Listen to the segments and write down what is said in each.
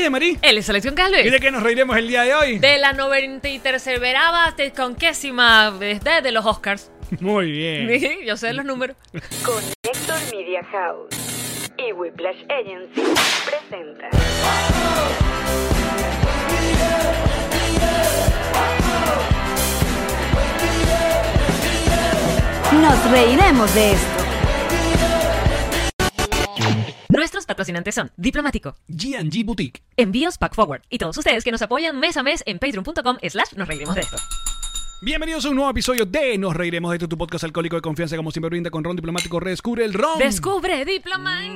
ella, Marí. Él es Selección Calves. ¿Y de qué nos reiremos el día de hoy? De la 93ª conquésima de los Oscars. Muy bien. Yo sé los números. Connector Media House y Whiplash Agency presenta Nos reiremos de esto. Nuestros patrocinantes son Diplomático, G&G Boutique. Envíos Pack Forward y todos ustedes que nos apoyan mes a mes en patreon.com/nos reiremos de esto. Bienvenidos a un nuevo episodio de Nos reiremos de esto, tu podcast alcohólico de confianza, como siempre brinda con Ron Diplomático. Redescubre el Ron. Descubre Diplomático.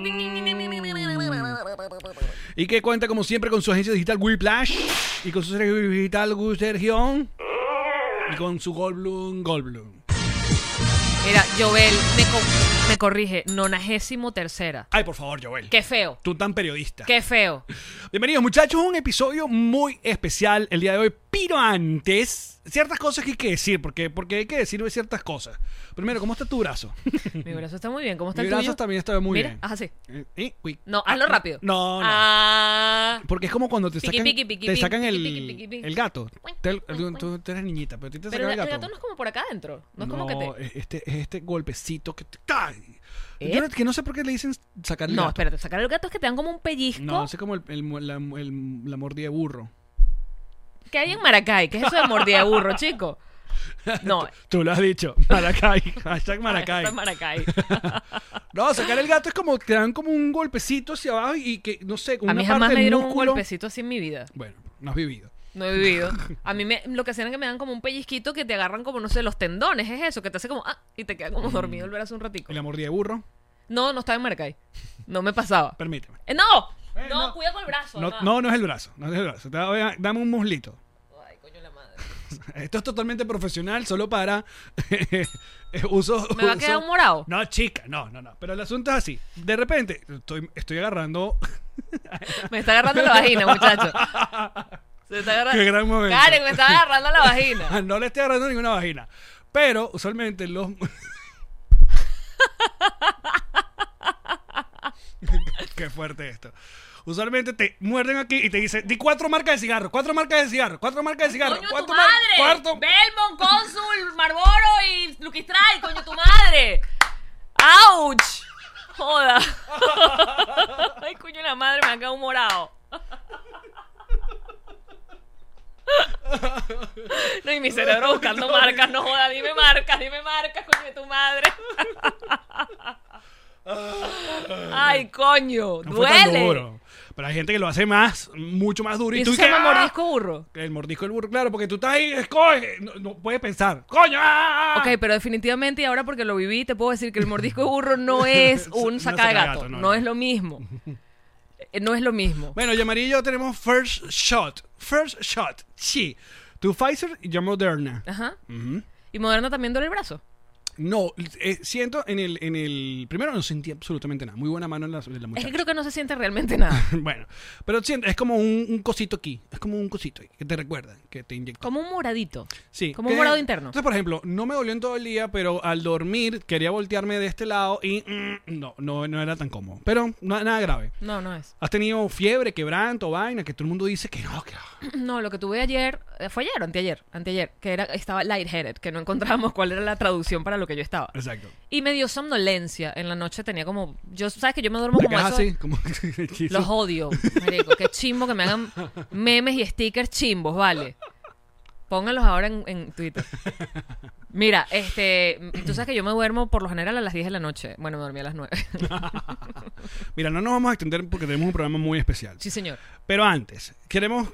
Y que cuenta como siempre con su agencia digital Whiplash y con su agencia digital Gustergion y con su Goldblum. Mira, Joel me corrige, 93ª. Ay, por favor, Joel. Qué feo. Tú tan periodista. Qué feo. Bienvenidos, muchachos, a un episodio muy especial el día de hoy. Pero antes, ciertas cosas que hay que decir, porque hay que decir ciertas cosas. Primero, ¿cómo está tu brazo? Mi brazo está muy bien. ¿Cómo está Mi el tuyo? brazo también está muy Mira, bien. haz así. Uy. No, hazlo rápido. No. Ah. Porque es como cuando te sacan, Piqui, sacan piqui. el gato. Tú eres niñita, pero a ti te Pero sacan el gato no es como por acá adentro. No es como que te... es este golpecito que te... ¡Ay! ¿Eh? Yo que no sé por qué le dicen sacar el No, gato. espérate. Sacar el gato es que te dan como un pellizco. No, es como la mordida de burro. ¿Qué hay en Maracay? ¿Qué es eso de mordida de burro, chico? No. Tú lo has dicho. Maracay. Hashtag Maracay. Esto es Maracay. No, sacar el gato es como te dan como un golpecito hacia abajo y que, no sé, como A una mí parte jamás me del dieron un músculo. golpecito así en mi vida. Bueno, no has vivido. No he vivido. A mí lo que hacían es que me dan como un pellizquito que te agarran como, no sé, los tendones. Es eso, que te hace como... y te queda como dormido el brazo un ratico. ¿Y la mordida de burro? No estaba en Maracay. No me pasaba. Permíteme. ¡No! No. Cuida con el brazo. No es el brazo. No es el brazo. Dame un muslito. Ay, coño la madre. Esto es totalmente profesional, solo para uso. ¿Me va a quedar un morado? No, chica, no. Pero el asunto es así. De repente, estoy agarrando. Me está agarrando la vagina, muchacho. Se está agarrando. Qué gran momento. Karen, me está agarrando la vagina. No le estoy agarrando ninguna vagina. Pero usualmente los. Qué fuerte esto. Usualmente te muerden aquí y te dicen, di 4 marcas de cigarro, 4 marcas de cigarro, 4 marcas de cigarro. ¡Coño, ¿Cuánto tu madre! cuarto? Belmont, Consul, Marlboro y Lucky Strike, coño, tu madre. ¡Auch! Joda. Ay, coño, la madre, me ha quedado un morado. No, y mi cerebro buscando marcas, no joda, dime marcas, coño de tu madre. Ay, coño, No fue tan duele. duro. Pero hay gente que lo hace mucho más duro. ¿Y Y eso tú se que, llama mordisco burro? El mordisco del burro, claro, porque tú estás ahí, escoge, no puedes pensar. ¡Coño! ¡Ah! Ok, pero definitivamente, y ahora porque lo viví, te puedo decir que el mordisco de burro no es un No saca de gato. saca No es lo mismo. No es lo mismo. Bueno, Yamari y yo tenemos First Shot. Sí. Tu Pfizer y yo Moderna. Ajá. Ujú. ¿Y Moderna también duele el brazo? No, siento en el primero no sentí absolutamente nada. Muy buena mano de la Es muchacha. que creo que no se siente realmente nada. Bueno, pero siento, es como un cosito aquí. Es como un cosito ahí que te recuerda, que te inyecta. Como un moradito. Sí. como un morado interno. Entonces, por ejemplo, no me dolió en todo el día, pero al dormir quería voltearme de este lado y no era tan cómodo. Pero nada grave. No es. ¿Has tenido fiebre, quebranto, vaina? Que todo el mundo dice que no, No, lo que tuve ayer, ¿fue ayer o anteayer? Que estaba lightheaded, que no encontrábamos cuál era la traducción para lo que yo estaba. Exacto. Y me dio somnolencia. En la noche tenía como... ¿Sabes que yo me duermo Te como quedas eso? así, como... Los odio, marico. Qué chimbo que me hagan memes y stickers chimbos, vale. Pónganlos ahora en Twitter. Mira, tú sabes que yo me duermo por lo general a las 10 de la noche. Bueno, me dormí a las 9. Mira, no nos vamos a extender porque tenemos un programa muy especial. Sí, señor. Pero antes, quiero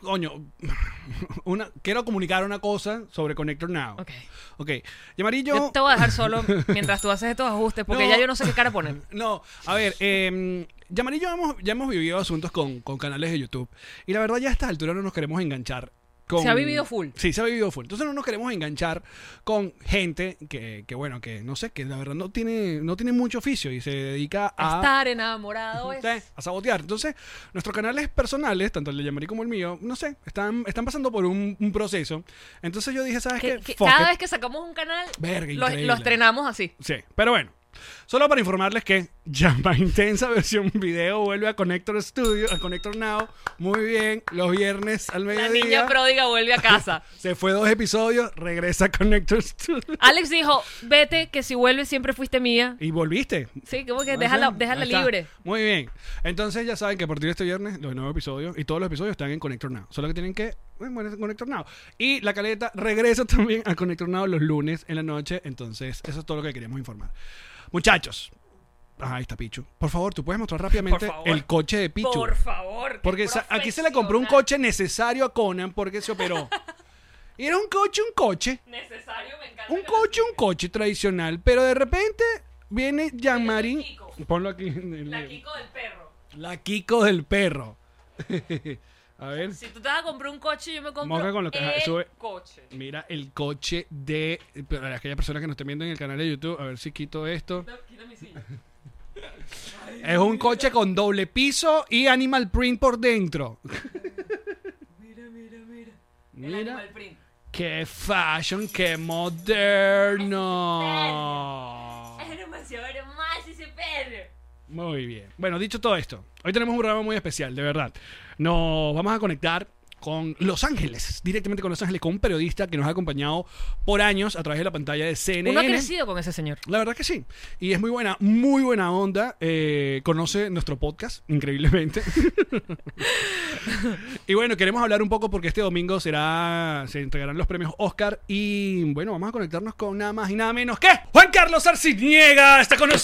comunicar una cosa sobre Connector Now. Ok. Yamari, Yo te voy a dejar solo mientras tú haces estos ajustes, porque No. ya yo no sé qué cara poner. No, a ver, Yamari y yo ya hemos vivido asuntos con canales de YouTube. Y la verdad, ya a estas alturas no nos queremos enganchar. Se ha vivido full. Sí, se ha vivido full. Entonces no nos queremos enganchar con gente que bueno, que no sé, que la verdad no tiene mucho oficio y se dedica a Estar enamorado es... a sabotear. Entonces, nuestros canales personales, tanto el de Yamari como el mío, no sé, están pasando por un proceso. Entonces yo dije, ¿sabes qué? Que Fuck cada it. vez que sacamos un canal, Verga, lo increíble. estrenamos así. Sí, pero bueno. Solo para informarles que Llama Intensa versión video vuelve a Connector Studio, a Connector Now. Muy bien, los viernes al La mediodía. niña pródiga vuelve a casa. Se fue 2 episodios, regresa a Connector Studio. Alex dijo, vete, que si vuelves siempre fuiste mía. Y volviste. Sí, como que Ahí déjala está. libre. Muy bien. Entonces ya saben que a partir de este viernes los nuevos episodios y todos los episodios están en Connector Now. Solo que tienen que bueno, en Connector Now. Y la caleta regresa también a Connector Now los lunes en la noche. Entonces eso es todo lo que queríamos informar. Muchachos. Ahí está Pichu. Por favor, tú puedes mostrar rápidamente Por favor. el coche de Pichu. Por favor. Porque aquí se le compró un coche necesario a Conan porque se operó. Y era un coche. Necesario, me encanta. Un coche tradicional. Pero de repente viene Jean-Marie. Kiko. Ponlo aquí. La Kiko del perro. La Kiko del perro. A ver. Si tú te vas a comprar un coche, yo me compro Moca con lo que- ajá, sube. coche. Mira el coche de. Para aquellas personas que nos estén viendo en el canal de YouTube, a ver si quito esto. Quita mi silla. Es un coche con doble piso y animal print por dentro. El Mira. animal print. ¡Qué fashion! ¡Qué moderno! Es demasiado hermoso ese perro. Muy bien. Bueno, dicho todo esto, hoy tenemos un programa muy especial, de verdad. Nos vamos a conectar con Los Ángeles, directamente con Los Ángeles, con un periodista que nos ha acompañado por años a través de la pantalla de CNN. Uno ha crecido con ese señor. La verdad que sí. Y es muy buena onda. Conoce nuestro podcast, increíblemente. Y bueno, queremos hablar un poco porque este domingo se entregarán los premios Oscar. Y bueno, vamos a conectarnos con nada más y nada menos que Juan Carlos Arciniega está con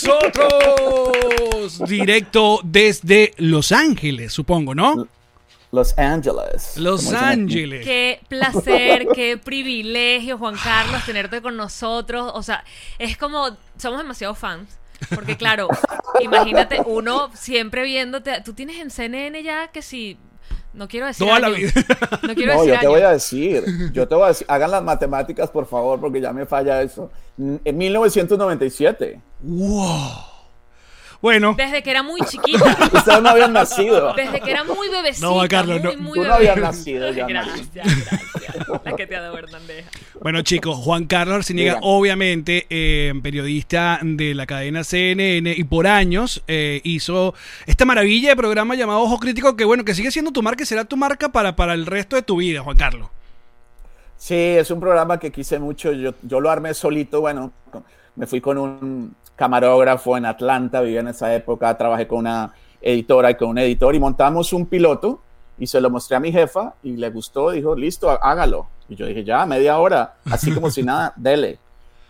nosotros. Directo desde Los Ángeles, supongo, ¿no? Los Ángeles. Los como dicen aquí. Ángeles. Qué placer, qué privilegio, Juan Carlos, tenerte con nosotros. O sea, es como, somos demasiado fans. Porque claro, imagínate, uno siempre viéndote. Tú tienes en CNN ya que si. No quiero decir Toda la años. vida. No quiero No, decir yo te voy años. a decir, hagan las matemáticas, por favor, porque ya me falla eso. En 1997. ¡Wow! Bueno. Desde que era muy chiquita. Ustedes no habían nacido. Desde que era muy bebecita. No, Juan Carlos, muy Tú no bebé. habías nacido ya, Gracias, María. gracias. La que te ha dado Hernández. Bueno, chicos, Juan Carlos Arciniega, Diga. obviamente periodista de la cadena CNN y por años hizo esta maravilla de programa llamado Ojo Crítico, que bueno, que sigue siendo tu marca y será tu marca para el resto de tu vida, Juan Carlos. Sí, es un programa que quise mucho. Yo lo armé solito. Bueno, me fui con un camarógrafo en Atlanta, vivía en esa época, trabajé con una editora y con un editor y montamos un piloto y se lo mostré a mi jefa y le gustó, dijo, listo, hágalo. Y yo dije, ya, media hora, así como si nada, dele.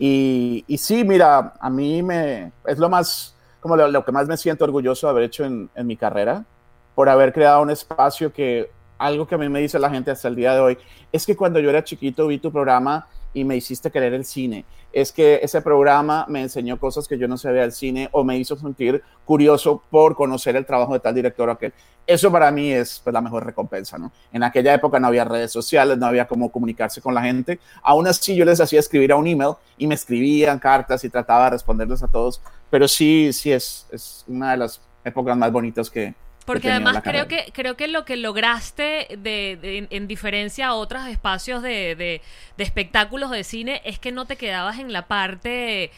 Y sí, mira, a mí es lo más, como lo que más me siento orgulloso de haber hecho en mi carrera, por haber creado un espacio que, algo que a mí me dice la gente hasta el día de hoy, es que cuando yo era chiquito vi tu programa y me hiciste querer el cine. Es que ese programa me enseñó cosas que yo no sabía del cine o me hizo sentir curioso por conocer el trabajo de tal director o aquel. Eso para mí es pues, la mejor recompensa, ¿no? En aquella época no había redes sociales, no había cómo comunicarse con la gente. Aún así yo les hacía escribir a un email y me escribían cartas y trataba de responderles a todos. Pero sí es una de las épocas más bonitas que Porque tenía en además la carrera. creo que lo que lograste en diferencia a otros espacios de espectáculos de cine es que no te quedabas en la parte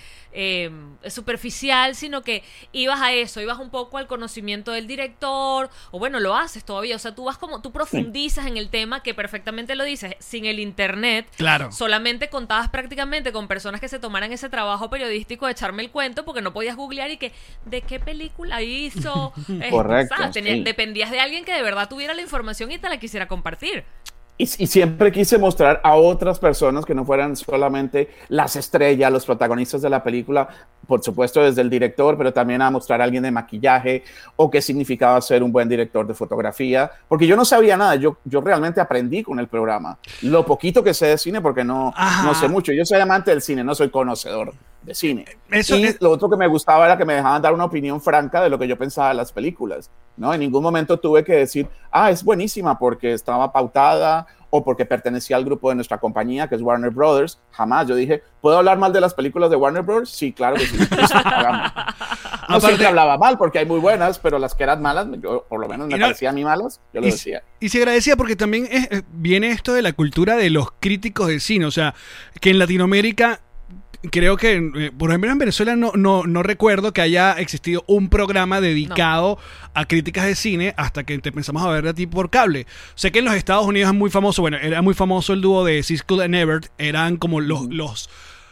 superficial, sino que ibas a eso, ibas un poco al conocimiento del director, o bueno, lo haces todavía, o sea, tú profundizas en el tema que perfectamente lo dices, sin el internet, Claro. solamente contabas prácticamente con personas que se tomaran ese trabajo periodístico de echarme el cuento, porque no podías googlear y que, ¿de qué película hizo? Correcto, ¿sabes? sí. Dependías de alguien que de verdad tuviera la información y te la quisiera compartir. Y siempre quise mostrar a otras personas que no fueran solamente las estrellas, los protagonistas de la película, por supuesto desde el director, pero también a mostrar a alguien de maquillaje o qué significaba ser un buen director de fotografía, porque yo no sabía nada, yo realmente aprendí con el programa. Lo poquito que sé de cine, porque no sé mucho, yo soy amante del cine, no soy conocedor de cine. Lo otro que me gustaba era que me dejaban dar una opinión franca de lo que yo pensaba de las películas, ¿no? En ningún momento tuve que decir, es buenísima porque estaba pautada o porque pertenecía al grupo de nuestra compañía, que es Warner Brothers. Jamás. Yo dije, ¿puedo hablar mal de las películas de Warner Brothers? Sí, claro que sí. Listo, hagamos. No siempre hablaba mal, porque hay muy buenas, pero las que eran malas, por lo menos me parecían a mí malas, yo lo decía. Y se agradecía porque también viene esto de la cultura de los críticos de cine, o sea, que en Latinoamérica creo que, por ejemplo, en Venezuela no recuerdo que haya existido un programa dedicado a críticas de cine hasta que te empezamos a ver a ti por cable. Sé que en los Estados Unidos es muy famoso, bueno, era muy famoso el dúo de Siskel and Ebert, eran como los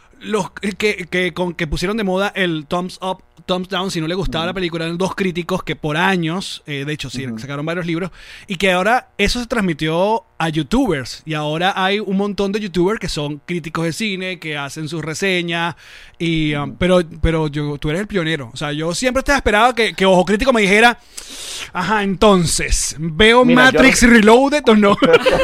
que pusieron de moda el thumbs up, thumbs down, si no le gustaba la película. Eran dos críticos que por años, de hecho sí, sacaron varios libros, y que ahora eso se transmitió a youtubers, y ahora hay un montón de youtubers que son críticos de cine, que hacen sus reseñas, y pero tú eres el pionero. O sea, yo siempre estaba esperado que Ojo Crítico me dijera, ajá, entonces, ¿veo Mira, Matrix Reloaded o no?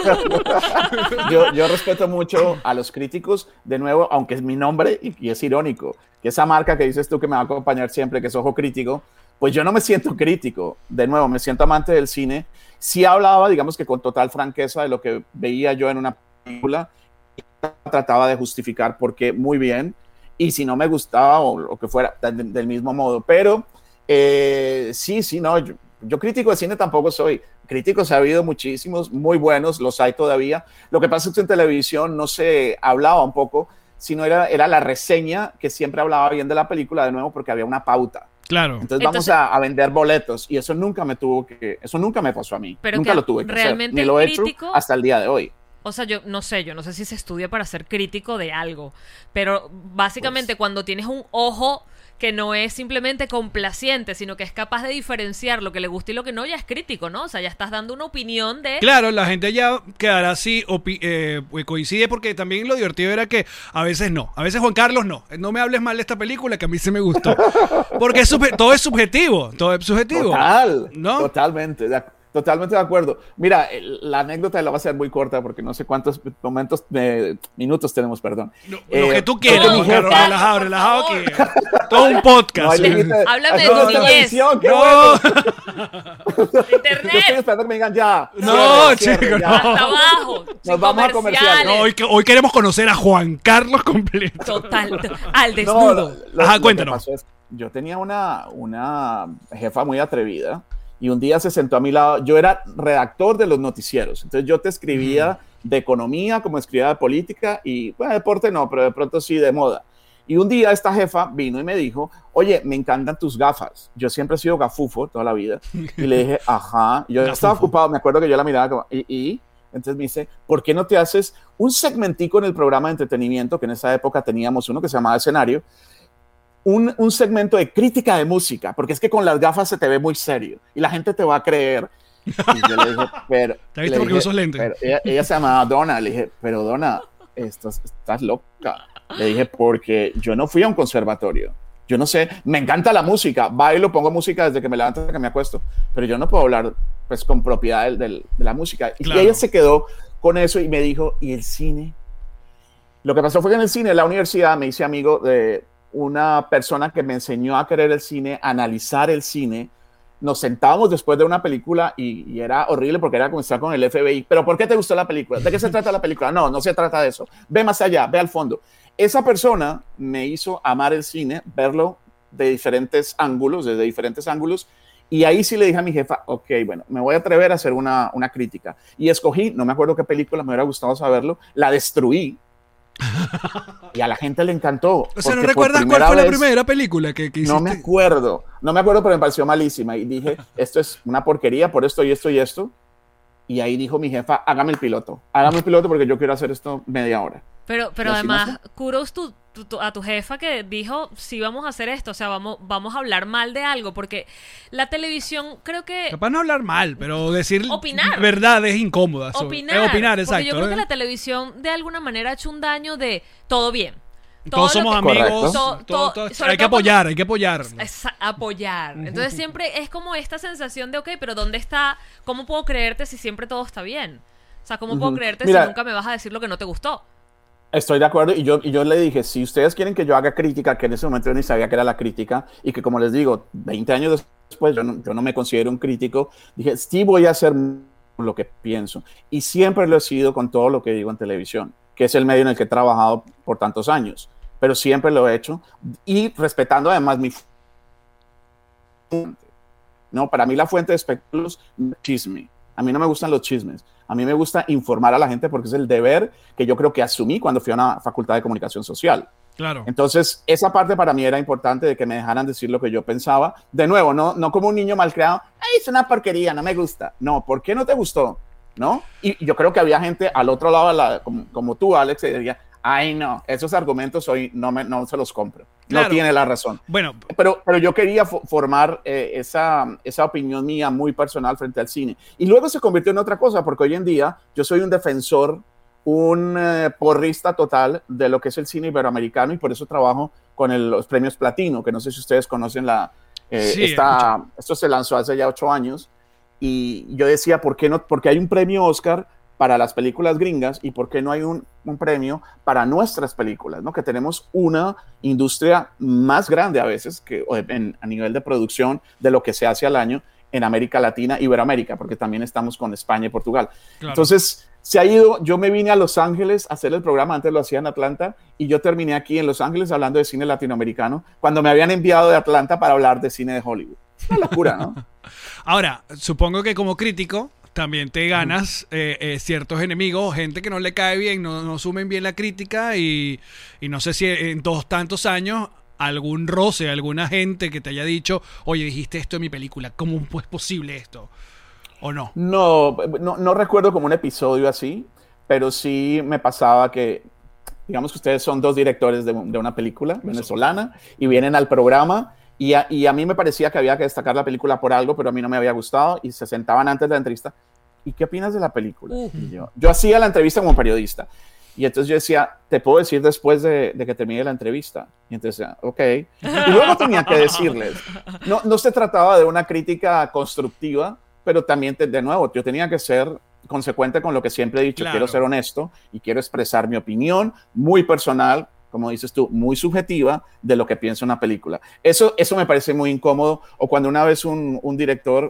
yo respeto mucho a los críticos, de nuevo, aunque es mi nombre y es irónico, que esa marca que dices tú que me va a acompañar siempre, que es Ojo Crítico, pues yo no me siento crítico, de nuevo, me siento amante del cine. Sí hablaba, digamos que con total franqueza de lo que veía yo en una película, y trataba de justificar por qué muy bien, y si no me gustaba o lo que fuera, del mismo modo, pero sí, no, yo crítico de cine tampoco soy. Críticos ha habido muchísimos, muy buenos, los hay todavía. Lo que pasa es que en televisión no se hablaba un poco, sino era la reseña que siempre hablaba bien de la película, de nuevo, porque había una pauta. Claro. Entonces vamos a vender boletos, y eso nunca me pasó a mí. Pero nunca lo tuve que hacer, ni lo he hecho hasta el día de hoy. O sea, yo no sé si se estudia para ser crítico de algo, pero básicamente cuando tienes un ojo que no es simplemente complaciente, sino que es capaz de diferenciar lo que le gusta y lo que no, ya es crítico, ¿no? O sea, ya estás dando una opinión de... Claro, la gente ya quedará así, coincide, porque también lo divertido era que a veces no. A veces, Juan Carlos, no me hables mal de esta película que a mí se me gustó. Porque todo es subjetivo, Total, ¿no? Totalmente de acuerdo. Mira, la anécdota la va a ser muy corta porque no sé cuántos minutos tenemos, perdón. Lo que tú quieras, no, Juan Carlos, relajado aquí. Todo un podcast. Háblame de tu niñez. No. Internet. Yo estoy esperando que me digan ya. No, cierre, chico, ya. no. Hasta abajo. Nos vamos a comerciales. No, hoy queremos conocer a Juan Carlos completo. Total. Al desnudo. Ajá, Lo cuéntanos. que pasó es, yo tenía una jefa muy atrevida, y un día se sentó a mi lado. Yo era redactor de los noticieros, entonces yo te escribía de economía como escribía de política, y bueno, deporte no, pero de pronto sí de moda. Y un día esta jefa vino y me dijo, oye, me encantan tus gafas. Yo siempre he sido gafufo toda la vida. Y le dije, ajá. Yo estaba ocupado, me acuerdo que yo la miraba como, entonces me dice, ¿por qué no te haces un segmentico en el programa de entretenimiento, que en esa época teníamos uno que se llamaba Escenario, un segmento de crítica de música, porque es que con las gafas se te ve muy serio y la gente te va a creer? Y yo le dije, pero... ¿Te viste porque usas lentes? Pero ella se llamaba Donna. Le dije, pero Donna, estás loca. Le dije, porque yo no fui a un conservatorio. Yo no sé, me encanta la música, bailo, pongo música desde que me levanto hasta que me acuesto, pero yo no puedo hablar pues con propiedad de la música. Claro. Y ella se quedó con eso y me dijo, ¿y el cine? Lo que pasó fue que en el cine, en la universidad, me hice amigo de una persona que me enseñó a querer el cine, a analizar el cine. Nos sentábamos después de una película y era horrible porque era como estar con el FBI. ¿Pero por qué te gustó la película? ¿De qué se trata la película? No se trata de eso. Ve más allá, ve al fondo. Esa persona me hizo amar el cine, verlo de diferentes ángulos, desde diferentes ángulos. Y ahí sí le dije a mi jefa, ok, bueno, me voy a atrever a hacer una crítica. Y escogí, no me acuerdo qué película, me hubiera gustado saberlo, la destruí. Y a la gente le encantó. O sea, ¿no recuerdas cuál fue la primera película que hiciste? No me acuerdo, pero me pareció malísima. Y dije, esto es una porquería por esto y esto y esto. Y ahí dijo mi jefa, hágame el piloto porque yo quiero hacer esto media hora. Pero además, kudos a tu jefa que dijo, sí, vamos a hacer esto, o sea, vamos a hablar mal de algo, porque la televisión creo que... Capaz no hablar mal, pero decir opinar. Verdades incómodas. Opinar, exacto. Porque yo creo que la televisión de alguna manera ha hecho un daño de todo bien. Todos somos amigos. Hay que apoyar. Apoyar. Entonces siempre es como esta sensación de, ok, pero ¿dónde está? ¿Cómo puedo creerte si siempre todo está bien? O sea, ¿cómo puedo creerte si nunca me vas a decir lo que no te gustó? Estoy de acuerdo, y yo le dije, si ustedes quieren que yo haga crítica, que en ese momento yo ni sabía que era la crítica, y que como les digo, 20 años después yo no me considero un crítico, dije, sí voy a hacer lo que pienso, y siempre lo he sido con todo lo que digo en televisión, que es el medio en el que he trabajado por tantos años, pero siempre lo he hecho, y respetando además mi fuente. No, para mí la fuente de espectáculos no es chisme. A mí no me gustan los chismes. A mí me gusta informar a la gente porque es el deber que yo creo que asumí cuando fui a una facultad de comunicación social. Claro. Entonces, esa parte para mí era importante de que me dejaran decir lo que yo pensaba. De nuevo, no como un niño malcriado, "Ay, es una porquería, no me gusta". No, ¿por qué no te gustó? ¿No? Y yo creo que había gente al otro lado, como tú, Alex, que diría, "Ay, no, esos argumentos hoy no se los compro". Claro. No tiene la razón. Bueno, Pero yo quería formar esa opinión mía muy personal frente al cine. Y luego se convirtió en otra cosa, porque hoy en día yo soy un defensor, un porrista total de lo que es el cine iberoamericano, y por eso trabajo con los premios Platino, que no sé si ustedes conocen Sí, esto se lanzó hace ya 8 años, y yo decía, ¿por qué no? Porque hay un premio Oscar para las películas gringas, y por qué no hay un premio para nuestras películas, ¿no? Que tenemos una industria más grande a veces a nivel de producción de lo que se hace al año en América Latina, Iberoamérica, porque también estamos con España y Portugal. claro. Entonces, yo me vine a Los Ángeles a hacer el programa, antes lo hacía en Atlanta, y yo terminé aquí en Los Ángeles hablando de cine latinoamericano, cuando me habían enviado de Atlanta para hablar de cine de Hollywood. Una locura, ¿no? Ahora, supongo que como crítico también te ganas ciertos enemigos, gente que no le cae bien, no sumen bien la crítica, y no sé si en todos tantos años algún roce, alguna gente que te haya dicho, oye, dijiste esto en mi película, ¿cómo es posible esto? ¿O no? No recuerdo como un episodio así, pero sí me pasaba que, digamos que ustedes son 2 directores de una película venezolana y vienen al programa, y a mí me parecía que había que destacar la película por algo, pero a mí no me había gustado, y se sentaban antes de la entrevista. ¿Y qué opinas de la película? Y yo hacía la entrevista como periodista. Y entonces yo decía, te puedo decir después de que termine la entrevista. Y entonces, ok. Y luego tenía que decirles. No se trataba de una crítica constructiva, pero también, de nuevo, yo tenía que ser consecuente con lo que siempre he dicho. Claro. Quiero ser honesto y quiero expresar mi opinión muy personal, como dices tú, muy subjetiva de lo que pienso en una película. Eso me parece muy incómodo. O cuando una vez un director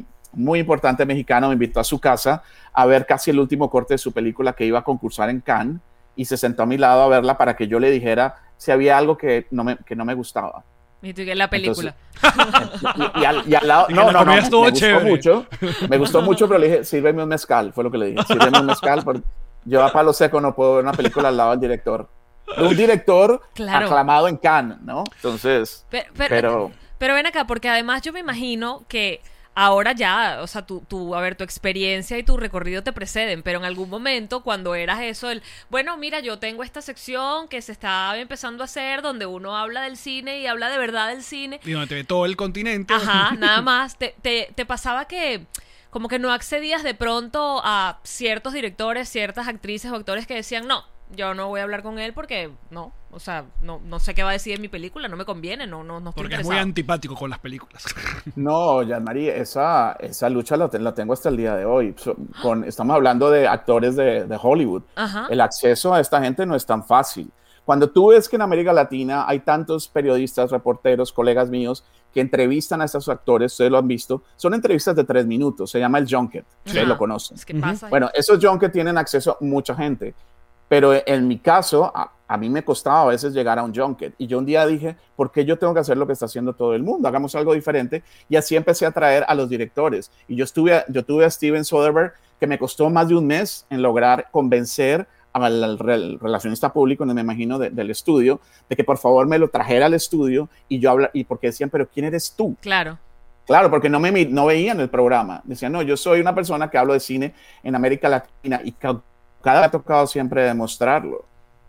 muy importante mexicano me invitó a su casa a ver casi el último corte de su película que iba a concursar en Cannes, y se sentó a mi lado a verla para que yo le dijera si había algo que no me gustaba. Y tú, que la película. Entonces, y al lado, Y que la comida estuvo me gustó chévere. mucho, pero le dije, sírveme un mezcal, fue lo que le dije, sírveme un mezcal, porque yo a palo seco no puedo ver una película al lado del director. De un director Claro. aclamado en Cannes, ¿no? Entonces, Pero ven acá, porque además yo me imagino que ahora ya, o sea, tu experiencia y tu recorrido te preceden, pero en algún momento cuando eras eso, bueno, mira, yo tengo esta sección que se está empezando a hacer, donde uno habla del cine y habla de verdad del cine. Y donde te ve todo el continente. Ajá, nada más. ¿Te pasaba que como que no accedías de pronto a ciertos directores, ciertas actrices o actores que decían, no, yo no voy a hablar con él porque no, o sea, no sé qué va a decir en mi película, no me conviene, no estoy Porque es interesado? muy antipático con las películas. no, Jean-Marie, esa lucha la tengo hasta el día de hoy. Estamos hablando de actores de Hollywood. Ajá. El acceso a esta gente no es tan fácil. Cuando tú ves que en América Latina hay tantos periodistas, reporteros, colegas míos que entrevistan a estos actores, ustedes lo han visto, son entrevistas de 3 minutos, se llama el junket, ustedes Ajá. lo conocen. Es que pasa. Bueno, esos junket tienen acceso a mucha gente, pero en mi caso, a mí me costaba a veces llegar a un junket, y yo un día dije, ¿por qué yo tengo que hacer lo que está haciendo todo el mundo? Hagamos algo diferente, y así empecé a traer a los directores, y yo tuve a Steven Soderbergh, que me costó más de un mes en lograr convencer al relacionista público, me imagino, del estudio, de que por favor me lo trajera al estudio, y porque decían, pero ¿quién eres tú? Claro. Claro, porque no veían el programa. Decían, no, yo soy una persona que hablo de cine en América Latina, y cada vez me ha tocado siempre demostrarlo.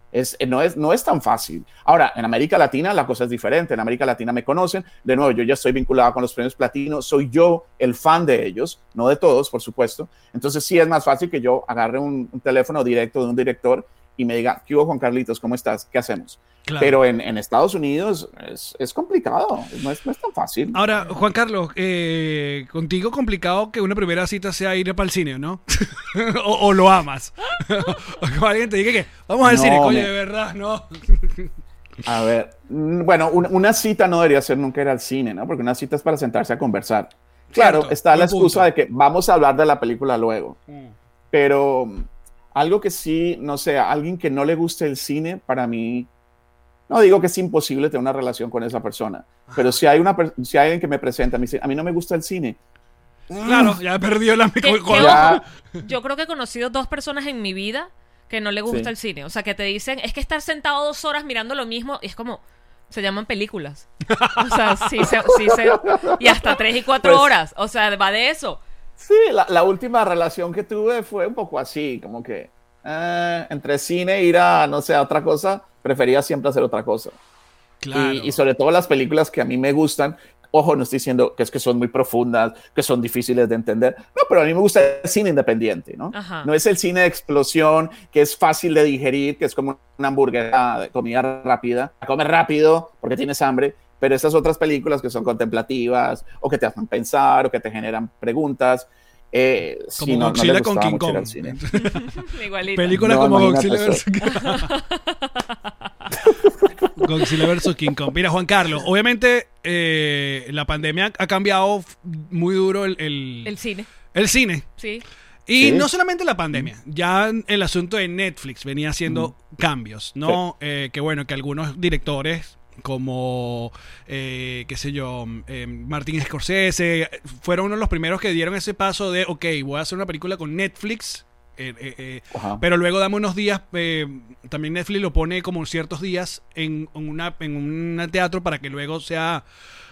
No es tan fácil. Ahora, en América Latina la cosa es diferente. En América Latina me conocen. De nuevo, yo ya estoy vinculado con los premios Platino. Soy yo el fan de ellos, no de todos, por supuesto. Entonces sí es más fácil que yo agarre un teléfono directo de un director y me diga, ¿qué hubo, Juan Carlitos? ¿Cómo estás? ¿Qué hacemos? Claro. Pero en Estados Unidos es complicado. No es tan fácil. Ahora, Juan Carlos, contigo complicado que una primera cita sea ir para el cine, ¿no? o lo amas. O que alguien te diga que vamos al No, cine, coño, de verdad, no. A ver, bueno, una cita no debería ser nunca ir al cine, ¿no? Porque una cita es para sentarse a conversar. Claro, Cierto, está la buen excusa punto. de que vamos a hablar de la película luego. Pero algo que sí, no sé, a alguien que no le guste el cine, para mí, no digo que es imposible tener una relación con esa persona, pero si hay alguien que me presenta, me dice, a mí no me gusta el cine. Claro, ya perdió la Que, Ya. ojo, yo creo que he conocido 2 personas en mi vida que no le gusta Sí. el cine. O sea, que te dicen, es que estar sentado 2 horas mirando lo mismo, y es como, se llaman películas. O sea, y hasta 3 y 4 Pues- horas. O sea, va de eso. Sí, la última relación que tuve fue un poco así, como que entre cine e ir a, no sé, a otra cosa, prefería siempre hacer otra cosa. Claro. Y sobre todo las películas que a mí me gustan, ojo, no estoy diciendo que es que son muy profundas, que son difíciles de entender, no, pero a mí me gusta el cine independiente, ¿no? Ajá. No es el cine de explosión, que es fácil de digerir, que es como una hamburguesa de comida rápida, comer rápido porque tienes hambre, pero esas otras películas que son contemplativas, o que te hacen pensar, o que te generan preguntas, sí, Como no Godzilla le con gustaba King mucho ir Kong. al cine. Igualito. Películas No, como imagínate Godzilla eso. Godzilla vs. King Kong. Mira, Juan Carlos, obviamente la pandemia ha cambiado muy duro El cine, el cine. sí. Y Sí. no solamente la pandemia, ya el asunto de Netflix venía haciendo cambios, ¿no? Que bueno, que algunos directores como, qué sé yo, Martin Scorsese, fueron uno de los primeros que dieron ese paso de, ok, voy a hacer una película con Netflix, Ajá. pero luego dame unos días, también Netflix lo pone como ciertos días en un teatro para que luego sea,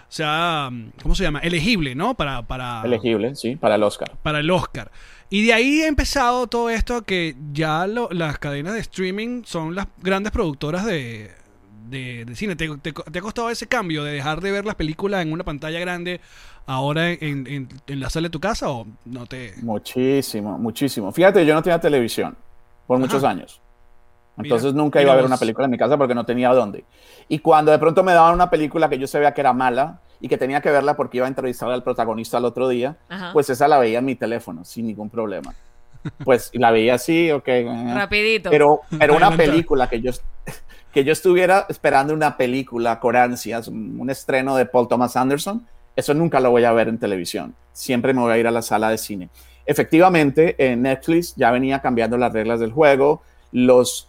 ¿cómo se llama? Elegible, ¿no? Para Elegible, sí, para el Oscar. para el Oscar. Y de ahí ha empezado todo esto que ya las cadenas de streaming son las grandes productoras de cine. ¿Te ha costado ese cambio de dejar de ver las películas en una pantalla grande ahora en la sala de tu casa o no te...? Muchísimo, muchísimo. Fíjate, yo no tenía televisión por muchos años. Entonces Mira, nunca mira iba a ver vos. una película en mi casa porque no tenía dónde. Y cuando de pronto me daban una película que yo sabía que era mala y que tenía que verla porque iba a entrevistar al protagonista el otro día, Ajá. pues esa la veía en mi teléfono sin ningún problema. Pues y la veía así, ok. Rapidito. Pero una Adelantado. película que yo estuviera esperando una película con ansias, un estreno de Paul Thomas Anderson, eso nunca lo voy a ver en televisión. Siempre me voy a ir a la sala de cine. Efectivamente, Netflix ya venía cambiando las reglas del juego. Los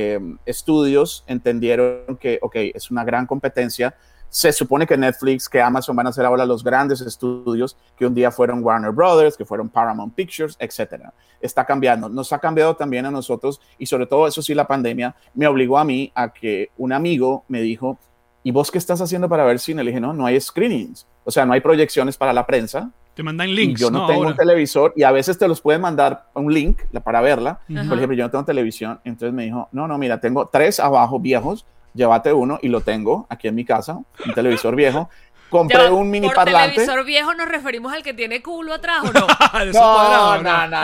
estudios entendieron que, ok, es una gran competencia. Se supone que Netflix, que Amazon van a ser ahora los grandes estudios que un día fueron Warner Brothers, que fueron Paramount Pictures, etcétera. Está cambiando. Nos ha cambiado también a nosotros y sobre todo, eso sí, la pandemia me obligó a mí a que un amigo me dijo, ¿y vos qué estás haciendo para ver cine? Le dije, no hay screenings. O sea, no hay proyecciones para la prensa. Te mandan Y links, yo no, ¿no? tengo Ahora. un televisor y a veces te los pueden mandar un link para verla. Ajá. Por ejemplo, yo no tengo televisión. Entonces me dijo, no, mira, tengo 3 abajo viejos, llévate uno y lo tengo aquí en mi casa, un televisor viejo. Compré Ya, un mini por parlante. televisor viejo nos referimos al que tiene culo atrás, ¿o no? De esos cuadrados,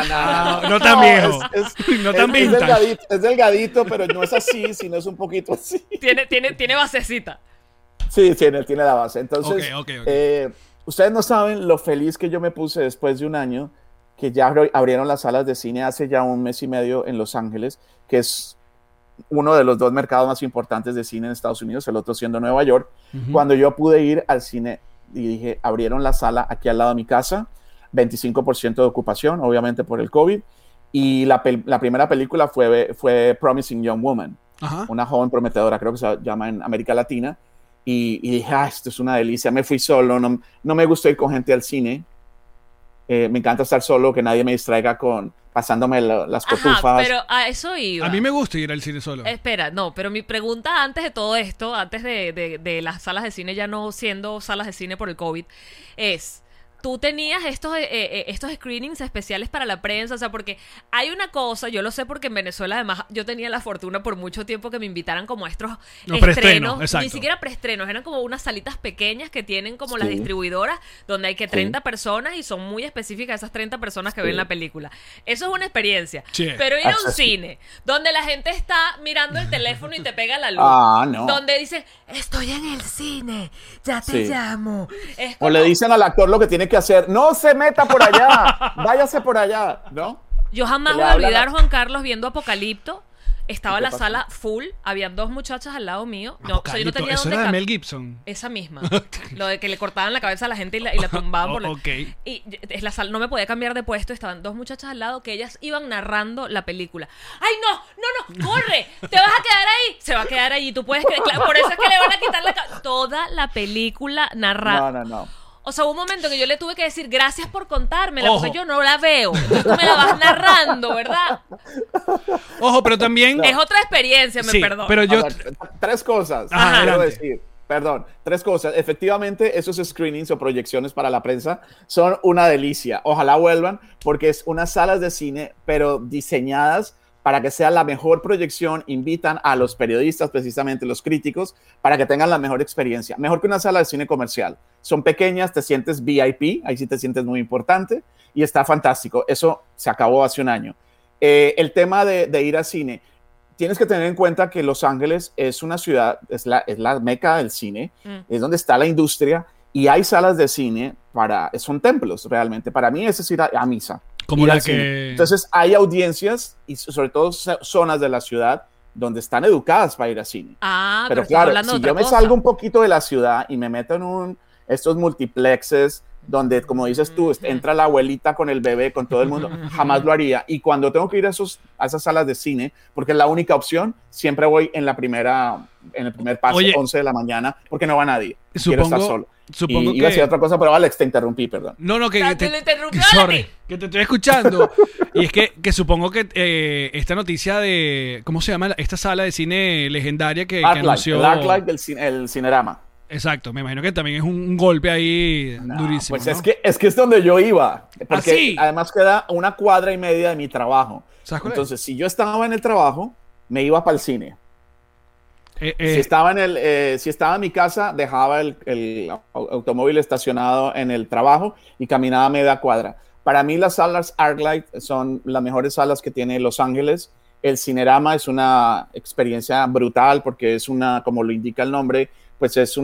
No tan viejo. No tan es vintage. delgadito, es delgadito, pero no es así, sino es un poquito así. tiene basecita. Sí, tiene la base. Entonces, Ok. ustedes no saben lo feliz que yo me puse después de un año que ya abrieron las salas de cine hace ya 1 mes y medio en Los Ángeles, que es uno de los 2 mercados más importantes de cine en Estados Unidos, el otro siendo Nueva York. Cuando yo pude ir al cine y dije, abrieron la sala aquí al lado de mi casa, 25% de ocupación, obviamente por el COVID, y la primera película fue Promising Young Woman, Ajá. una joven prometedora, creo que se llama en América Latina, y dije, esto es una delicia, me fui solo, no me gustó ir con gente al cine, me encanta estar solo, que nadie me distraiga pasándome las cotufas. Ajá, pero a eso iba. A mí me gusta ir al cine solo. Espera, no, pero mi pregunta antes de todo esto, antes de las salas de cine ya no siendo salas de cine por el COVID, es... Tú tenías estos screenings especiales para la prensa, o sea, porque hay una cosa, yo lo sé porque en Venezuela además yo tenía la fortuna por mucho tiempo que me invitaran como a estos Los preestrenos, estrenos, exacto. ni siquiera preestrenos, eran como unas salitas pequeñas que tienen como las Sí. distribuidoras, donde hay que 30 personas y son muy específicas esas 30 personas que ven la película. Eso es una experiencia. Sí. Pero ir a un Eso sí. cine, donde la gente está mirando el teléfono y te pega la luz, No. donde dice, estoy en el cine, ya te Sí. llamo. Es O le como- dicen al actor lo que tiene que hacer. No se meta por allá. Váyase por allá. ¿No? Yo jamás que le voy a hablan olvidar, a- Juan Carlos, viendo Apocalipto. Estaba ¿Y qué la pasó? sala full, habían 2 muchachas al lado mío. No, o sea, yo no Apocalipto, tenía eso dónde era de cam- Mel Gibson. Esa misma. Lo de que le cortaban la cabeza a la gente y la tumbaban por la... Ok. Y es la sala, no me podía cambiar de puesto. Estaban 2 muchachas al lado que ellas iban narrando la película. ¡Ay, no! ¡Corre! ¡Te vas a quedar ahí! Se va a quedar allí. Tú puedes creer. Claro, por eso es que le van a quitar la cabeza. Toda la película narrada. No. O sea, hubo un momento que yo le tuve que decir gracias por contármela, Ojo. porque yo no la veo. Entonces tú me la vas narrando, ¿verdad? Ojo, pero también... Es otra experiencia, me Sí, perdón. pero A yo... ver, tres cosas. Ajá, quiero adelante. decir. Perdón, tres cosas. Efectivamente, esos screenings o proyecciones para la prensa son una delicia. Ojalá vuelvan porque es unas salas de cine, pero diseñadas para que sea la mejor proyección. Invitan a los periodistas, precisamente los críticos, para que tengan la mejor experiencia. Mejor que una sala de cine comercial. Son pequeñas, te sientes VIP, ahí sí te sientes muy importante y está fantástico. Eso se acabó hace un año. El tema de ir al cine. Tienes que tener en cuenta que Los Ángeles es una ciudad, es la meca del cine, es donde está la industria y hay salas de cine son templos realmente. Para mí es ir a misa. Como ir la al cine. que... Entonces hay audiencias y sobre todo zonas de la ciudad donde están educadas para ir al cine. Ah, Pero estás claro, hablando de si otra yo me cosa. salgo un poquito de la ciudad y me meto en estos multiplexes donde, como dices tú, entra la abuelita con el bebé, con todo el mundo, jamás lo haría. Y cuando tengo que ir a esas salas de cine, porque es la única opción, siempre voy en el primer paso, Oye, 11 de la mañana, porque no va nadie. Quiero estar solo. Supongo Iba a decir que... otra cosa, pero Alex, te interrumpí, perdón. No, que Te lo interrumpió sorry, Alex. que te estoy escuchando. Y es que supongo que esta noticia de... ¿Cómo se llama? Esta sala de cine legendaria que anunció... El ArcLight el Cinerama. Exacto, me imagino que también es un golpe ahí durísimo. Pues ¿no? es que es donde yo iba. Porque sí? además queda 1,5 cuadras de mi trabajo. ¿Sabes cuál es? Entonces, si yo estaba en el trabajo, me iba para el cine. Si Eh, estaba en mi casa, dejaba el automóvil estacionado en el trabajo y caminaba media cuadra. Para mí las salas ArcLight son las mejores salas que tiene Los Ángeles. El Cinerama es una experiencia brutal porque es como lo indica el nombre, pues ahí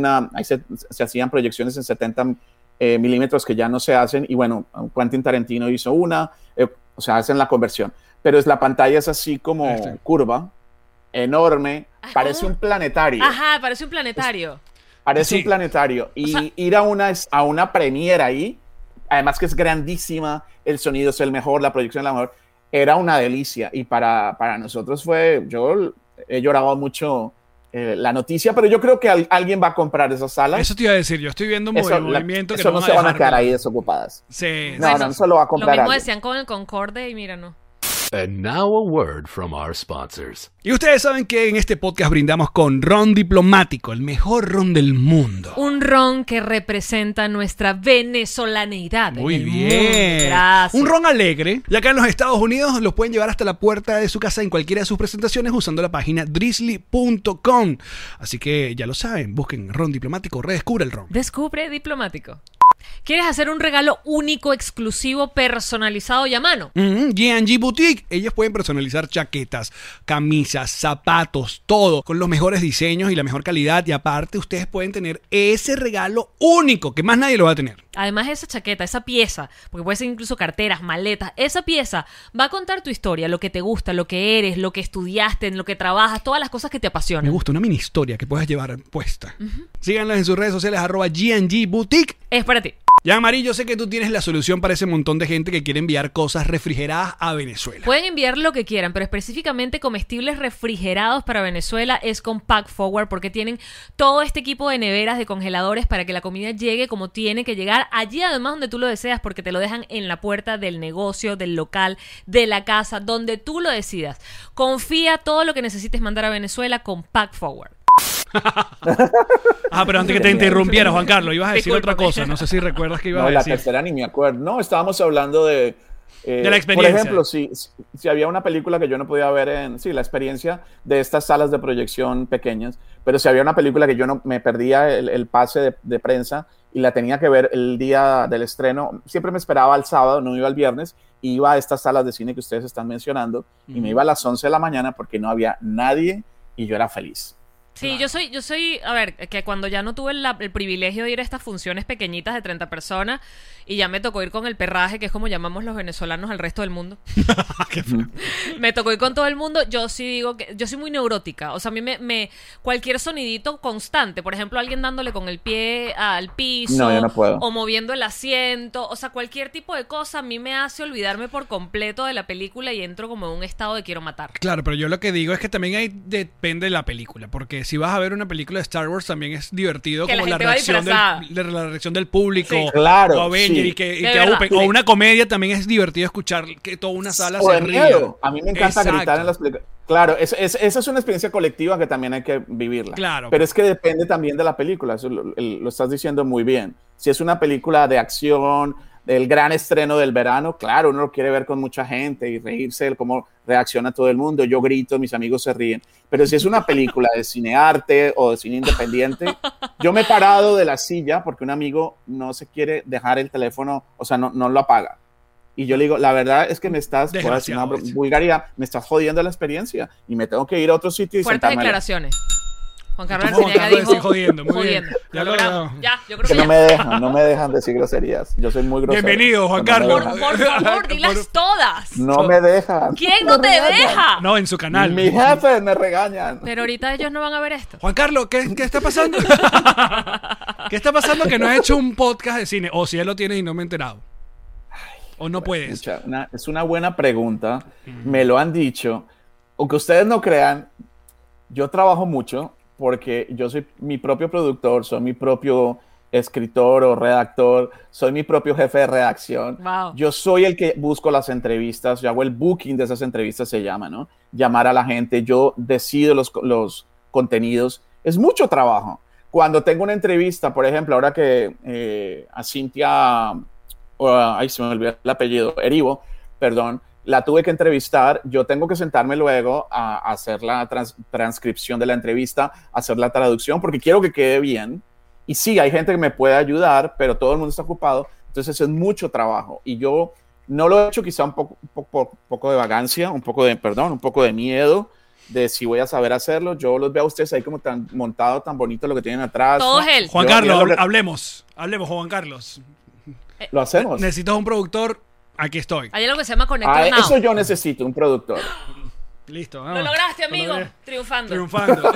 se hacían proyecciones en 70 milímetros que ya no se hacen y bueno, Quentin Tarantino hizo una, o sea, hacen la conversión. Pero la pantalla es así como curva, enorme, Ajá. parece un planetario. Ajá, parece un planetario. Parece Sí. un planetario. Y O sea- ir a una premiere ahí, además que es grandísima, el sonido es el mejor, la proyección es la mejor, era una delicia. Y para nosotros yo he llorado mucho la noticia, pero yo creo que alguien va a comprar esas salas. Eso te iba a decir, yo estoy viendo un movimiento que eso no se van a quedar ahí desocupadas. Sí, No, Bueno, no se lo va a Lo comprar mismo alguien. decían con el Concorde y mira, no. And now a word from our sponsors. Y ustedes saben que en este podcast brindamos con Ron Diplomático, el mejor ron del mundo. Un ron que representa nuestra venezolaneidad. Muy en el bien. mundo. Gracias. Un ron alegre. Y acá en los Estados Unidos los pueden llevar hasta la puerta de su casa en cualquiera de sus presentaciones usando la página drizzly.com. Así que ya lo saben, busquen Ron Diplomático, redescubre el ron. Descubre diplomático. ¿Quieres hacer un regalo único, exclusivo, personalizado y a mano? G&G Boutique. Ellos pueden personalizar chaquetas, camisas, zapatos, todo con los mejores diseños y la mejor calidad. Y aparte, ustedes pueden tener ese regalo único que más nadie lo va a tener. Además, esa chaqueta, esa pieza, porque puede ser incluso carteras, maletas, esa pieza va a contar tu historia, lo que te gusta, lo que eres, lo que estudiaste, en lo que trabajas, todas las cosas que te Me apasionan. gusta una mini historia que puedas llevar puesta. Síganlas en sus redes sociales, @G&G Boutique. Es para ti. Ya, Mari, yo sé que tú tienes la solución para ese montón de gente que quiere enviar cosas refrigeradas a Venezuela. Pueden enviar lo que quieran, pero específicamente comestibles refrigerados para Venezuela es con Pack Forward porque tienen todo este equipo de neveras, de congeladores para que la comida llegue como tiene que llegar allí, además donde tú lo deseas, porque te lo dejan en la puerta del negocio, del local, de la casa, donde tú lo decidas. Confía todo lo que necesites mandar a Venezuela con Pack Forward. Ah, pero antes que te interrumpiera, Juan Carlos, ibas a decir Discúlpame. otra cosa. No sé si recuerdas que ibas No, a la decir. tercera ni me acuerdo. No, estábamos hablando de la experiencia. Por ejemplo, si había una película que yo no podía ver la experiencia de estas salas de proyección pequeñas, pero si había una película que yo no me perdía el pase de prensa y la tenía que ver el día del estreno, siempre me esperaba al sábado, no iba el viernes, iba a estas salas de cine que ustedes están mencionando y me iba a las 11 de la mañana porque no había nadie y yo era feliz. Sí, yo soy, a ver, que cuando ya no tuve el privilegio de ir a estas funciones pequeñitas de 30 personas y ya me tocó ir con el perraje, que es como llamamos los venezolanos al resto del mundo. Me tocó ir con todo el mundo. Yo sí digo que yo soy muy neurótica. O sea, a mí cualquier sonidito constante, por ejemplo, alguien dándole con el pie al piso, No, yo no puedo. o moviendo el asiento, o sea, cualquier tipo de cosa a mí me hace olvidarme por completo de la película y entro como en un estado de quiero matar. Claro, pero yo lo que digo es que también ahí depende de la película, porque que si vas a ver una película de Star Wars también es divertido Que la como la gente va reacción, disfrazada. la reacción del público. Sí. Claro, O Avenger sí. y que De verdad. Open. O una comedia también es divertido escuchar que toda una sala O se de ría. miedo. A mí me encanta Exacto. gritar en las películas. Claro, esa es una experiencia colectiva que también hay que vivirla. Claro. Pero es que depende también de la película, eso lo estás diciendo muy bien. Si es una película de acción, del gran estreno del verano, claro, uno lo quiere ver con mucha gente y reírse de cómo reacciona todo el mundo. Yo grito, mis amigos se ríen. Pero si es una película de cinearte o de cine independiente, yo me he parado de la silla porque un amigo no se quiere dejar el teléfono, o sea, no lo apaga. Y yo le digo, la verdad es que me estás, voy a decir una Desgraciado. vulgaridad, me estás jodiendo la experiencia y me tengo que ir a otro sitio y Fuertes sentarme. declaraciones. Juan Carlos Juan Arciniega Carlos dijo... decir jodiendo, muy bien. Ya Ya lo lo logramos. logramos. Ya, yo creo Que que no me dejan decir groserías. Yo soy muy grosero. Bienvenido, Juan No me Carlos. dejan. Por favor, dilas todas. No me dejan. ¿Quién no te regañan. deja? No, en su canal. Mi jefe me regañan. Pero ahorita ellos no van a ver esto. Juan Carlos, ¿qué está pasando? ¿Qué está pasando que no has hecho un podcast de cine? O si ya lo tienes y no me he enterado. O no puedes. Es una buena pregunta. Me lo han dicho. Aunque ustedes no crean, yo trabajo mucho porque yo soy mi propio productor, soy mi propio escritor o redactor, soy mi propio jefe de redacción. Wow. Yo soy el que busco las entrevistas, yo hago el booking de esas entrevistas, se llama, ¿no? Llamar a la gente, yo decido los contenidos. Es mucho trabajo. Cuando tengo una entrevista, por ejemplo, ahora que a Cintia, ay, se me olvidó el apellido, Erivo, perdón, la tuve que entrevistar, yo tengo que sentarme luego a hacer la transcripción de la entrevista, hacer la traducción, porque quiero que quede bien. Y sí, hay gente que me puede ayudar, pero todo el mundo está ocupado, entonces es mucho trabajo. Y yo no lo he hecho quizá un poco de vagancia, un poco de miedo de si voy a saber hacerlo. Yo los veo a ustedes ahí como tan montado, tan bonito lo que tienen atrás. Todo es él. Juan Yo- Carlos, yo lo que- hablemos, Juan Carlos. Lo hacemos. Necesitas un productor, aquí estoy. Hay algo que se llama Connector Now. Eso yo necesito, un productor. Listo. Lo lograste, amigo. Lo logré. Triunfando. Triunfando.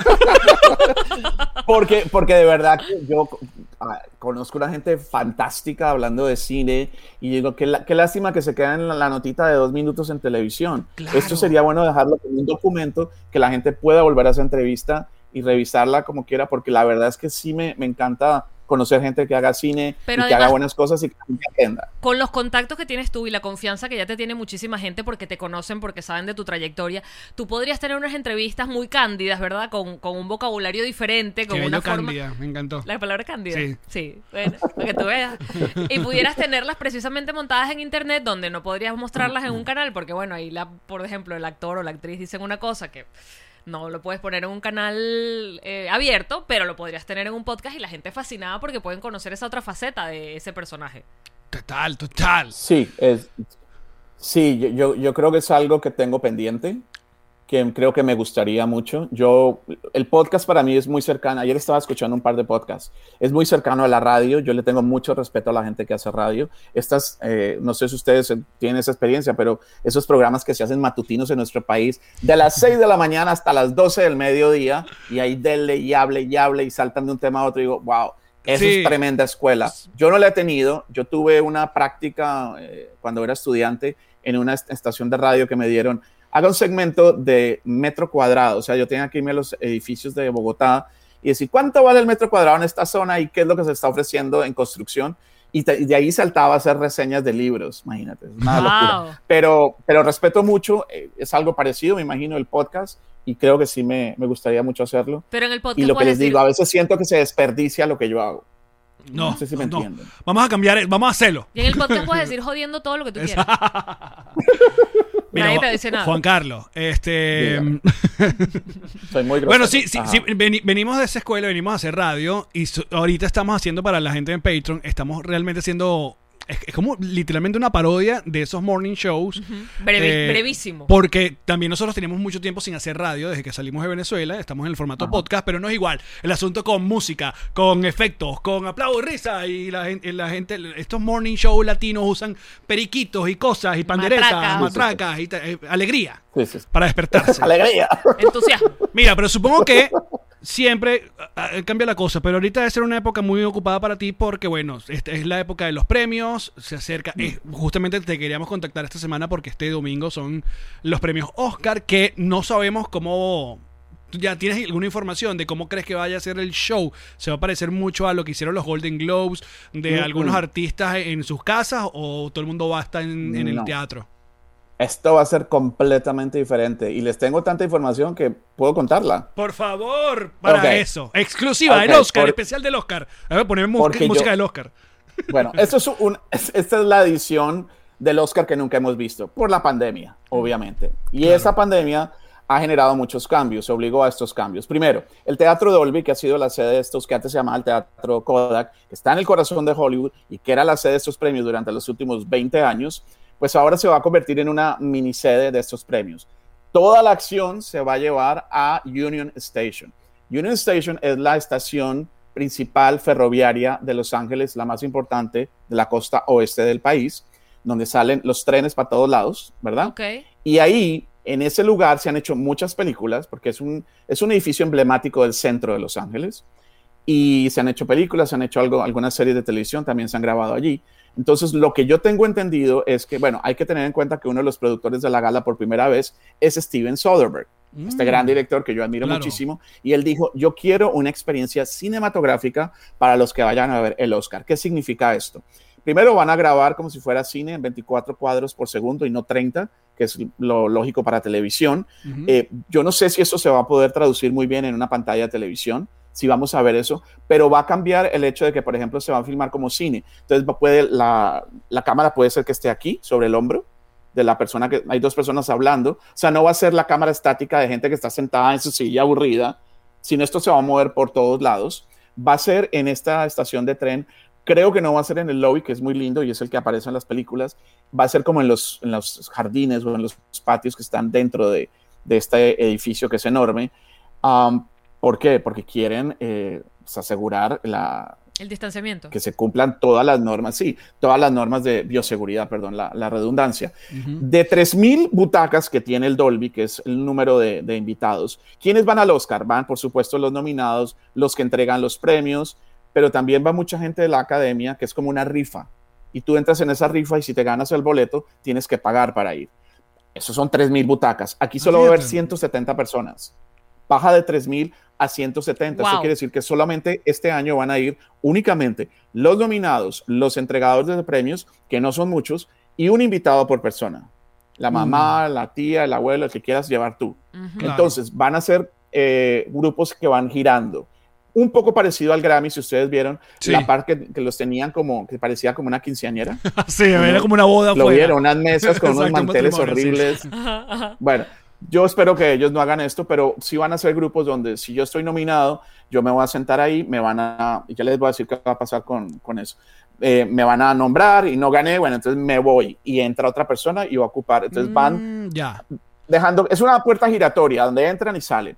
Porque de verdad que yo conozco una gente fantástica hablando de cine y digo, qué lástima que se queda en la notita de 2 minutos en televisión. Claro. Esto sería bueno dejarlo como un documento que la gente pueda volver a esa entrevista y revisarla como quiera, porque la verdad es que sí me encanta conocer gente que haga cine Pero y que haga además- buenas cosas y que la gente aprenda. Con los contactos que tienes tú y la confianza que ya te tiene muchísima gente porque te conocen, porque saben de tu trayectoria, tú podrías tener unas entrevistas muy cándidas, ¿verdad? Con un vocabulario diferente, con Qué una bello, forma... Cándida, me encantó. La palabra cándida. Sí. Sí, bueno, para que tú veas. Y pudieras tenerlas precisamente montadas en internet donde no podrías mostrarlas en un canal porque, bueno, ahí, por ejemplo, el actor o la actriz dicen una cosa que no lo puedes poner en un canal abierto, pero lo podrías tener en un podcast y la gente fascinada porque pueden conocer esa otra faceta de ese personaje. Total. Sí, yo creo que es algo que tengo pendiente, que creo que me gustaría mucho. El podcast para mí es muy cercano. Ayer estaba escuchando un par de podcasts. Es muy cercano a la radio. Yo le tengo mucho respeto a la gente que hace radio. No sé si ustedes tienen esa experiencia, pero esos programas que se hacen matutinos en nuestro país, de las 6 de la mañana hasta las 12 del mediodía, y ahí denle y hable y saltan de un tema a otro. Y digo, wow. Eso Sí. es tremenda escuela. Yo no la he tenido. Yo tuve una práctica cuando era estudiante en una estación de radio que me dieron. Haga un segmento de metro cuadrado. O sea, yo tenía que irme a los edificios de Bogotá y decir cuánto vale el metro cuadrado en esta zona y qué es lo que se está ofreciendo en construcción. Y de ahí saltaba a hacer reseñas de libros. Imagínate, es una locura. Pero respeto mucho. Es algo parecido, me imagino, el podcast. Y creo que sí me gustaría mucho hacerlo. Pero en el podcast Y lo que puedes les decir, digo, a veces siento que se desperdicia lo que yo hago. No sé si me entienden. Vamos a cambiar, vamos a hacerlo. y en el podcast puedes decir jodiendo todo lo que tú quieras. Mira, Nadie te dice nada. Juan Carlos, Dígame. Soy muy grosero. Bueno, sí, Ajá. venimos de esa escuela, venimos a hacer radio y ahorita estamos haciendo para la gente en Patreon, estamos realmente haciendo... Es como literalmente una parodia de esos morning shows. Brevísimo. Porque también nosotros teníamos mucho tiempo sin hacer radio desde que salimos de Venezuela. Estamos en el formato podcast, pero no es igual. El asunto con música, con efectos, con aplausos, risa. Y la gente, estos morning shows latinos usan periquitos y cosas y panderetas, matracas y alegría Sí. para despertarse. Alegría. Entusiasmo. Mira, pero supongo que siempre cambia la cosa, pero ahorita debe ser una época muy ocupada para ti porque, bueno, esta es la época de los premios, se acerca, justamente te queríamos contactar esta semana porque este domingo son los premios Oscar, que no sabemos cómo, ¿Tú ya tienes alguna información de cómo crees que vaya a ser el show? ¿Se va a parecer mucho a lo que hicieron los Golden Globes de algunos artistas en sus casas o todo el mundo va a estar en el No. teatro? Esto va a ser completamente diferente y les tengo tanta información que puedo contarla. Por favor, para Ok. eso. Exclusiva del Ok, Oscar, especial del Oscar. A ver, poner Porque música yo- del Oscar. Bueno, esta es la edición del Oscar que nunca hemos visto, por la pandemia, obviamente. Y Claro. esa pandemia ha generado muchos cambios, obligó a estos cambios. Primero, el Teatro Dolby, que ha sido la sede de estos, que antes se llamaba el Teatro Kodak, que está en el corazón de Hollywood y que era la sede de estos premios durante los últimos 20 años, pues ahora se va a convertir en una mini sede de estos premios. Toda la acción se va a llevar a Union Station. Union Station es la estación principal ferroviaria de Los Ángeles, la más importante de la costa oeste del país, donde salen los trenes para todos lados, ¿verdad? Ok. Y ahí, en ese lugar, se han hecho muchas películas, porque es un edificio emblemático del centro de Los Ángeles, y se han hecho películas, se han hecho algunas series de televisión, también se han grabado allí. Entonces, lo que yo tengo entendido es que, bueno, hay que tener en cuenta que uno de los productores de la gala por primera vez es Steven Soderbergh, este gran director que yo admiro Claro. muchísimo, y él dijo, yo quiero una experiencia cinematográfica para los que vayan a ver el Oscar. ¿Qué significa esto? Primero van a grabar como si fuera cine en 24 cuadros por segundo y no 30, que es lo lógico para televisión. Yo no sé si eso se va a poder traducir muy bien en una pantalla de televisión, si vamos a ver eso, pero va a cambiar el hecho de que, por ejemplo, se va a filmar como cine. Entonces la cámara puede ser que esté aquí, sobre el hombro de la persona, que hay dos personas hablando. O sea, no va a ser la cámara estática de gente que está sentada en su silla aburrida, sino esto se va a mover por todos lados. Va a ser en esta estación de tren. Creo que no va a ser en el lobby, que es muy lindo y es el que aparece en las películas. Va a ser como en los jardines o en los patios que están dentro de este edificio que es enorme. ¿Por qué? Porque quieren asegurar El distanciamiento. que se cumplan todas las normas, sí, todas las normas de bioseguridad, perdón, la redundancia. De 3,000 butacas que tiene el Dolby, que es el número de invitados, ¿quiénes van al Oscar? Van, por supuesto, los nominados, los que entregan los premios, pero también va mucha gente de la academia, que es como una rifa. Y tú entras en esa rifa y si te ganas el boleto, tienes que pagar para ir. Esos son 3,000 butacas. Aquí solo va a haber 170 personas. Baja de 3,000 a 170. Wow. Eso quiere decir que solamente este año van a ir únicamente los nominados, los entregadores de premios, que no son muchos, y un invitado por persona. La mamá, la tía, el abuelo, el que quieras llevar tú. Claro. Entonces, van a ser grupos que van girando. Un poco parecido al Grammy, si ustedes vieron, Sí. la parte que los tenían como, que parecía como una quinceañera. Sí, era como una boda Lo afuera. vieron, unas mesas con unos Exacto, un manteles matrimonio, sí. horribles. Bueno, yo espero que ellos no hagan esto, pero sí van a ser grupos donde si yo estoy nominado, yo me voy a sentar ahí, y ya les voy a decir qué va a pasar con eso. Me van a nombrar y no gané, bueno, entonces me voy y entra otra persona y va a ocupar. Entonces van Ya. dejando, es una puerta giratoria donde entran y salen.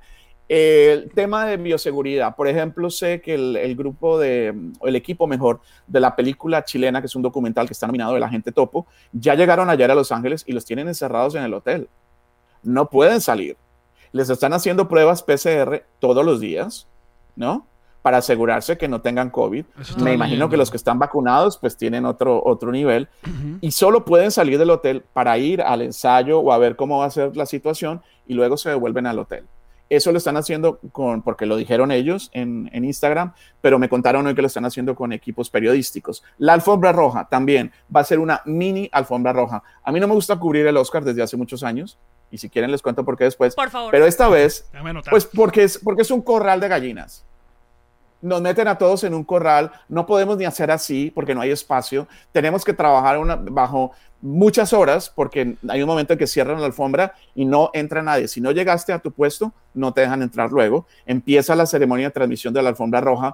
El tema de bioseguridad, por ejemplo, sé que el grupo o el equipo mejor de la película chilena, que es un documental que está nominado, El Agente Topo, ya llegaron ayer a Los Ángeles y los tienen encerrados en el hotel. No pueden salir. Les están haciendo pruebas PCR todos los días, ¿no? Para asegurarse que no tengan COVID. Eso estaba Me imagino leyendo. que los que están vacunados pues tienen otro nivel y solo pueden salir del hotel para ir al ensayo o a ver cómo va a ser la situación y luego se devuelven al hotel. Eso lo están haciendo porque lo dijeron ellos en Instagram, pero me contaron hoy que lo están haciendo con equipos periodísticos. La alfombra roja también va a ser una mini alfombra roja. A mí no me gusta cubrir el Oscar desde hace muchos años, y si quieren les cuento por qué después. Por favor. Pero esta vez, Déjame anotar. pues porque es un corral de gallinas. Nos meten a todos en un corral, no podemos ni hacer así porque no hay espacio, tenemos que trabajar bajo muchas horas porque hay un momento en que cierran la alfombra y no entra nadie. Si no llegaste a tu puesto, no te dejan entrar luego. Empieza la ceremonia de transmisión de la alfombra roja.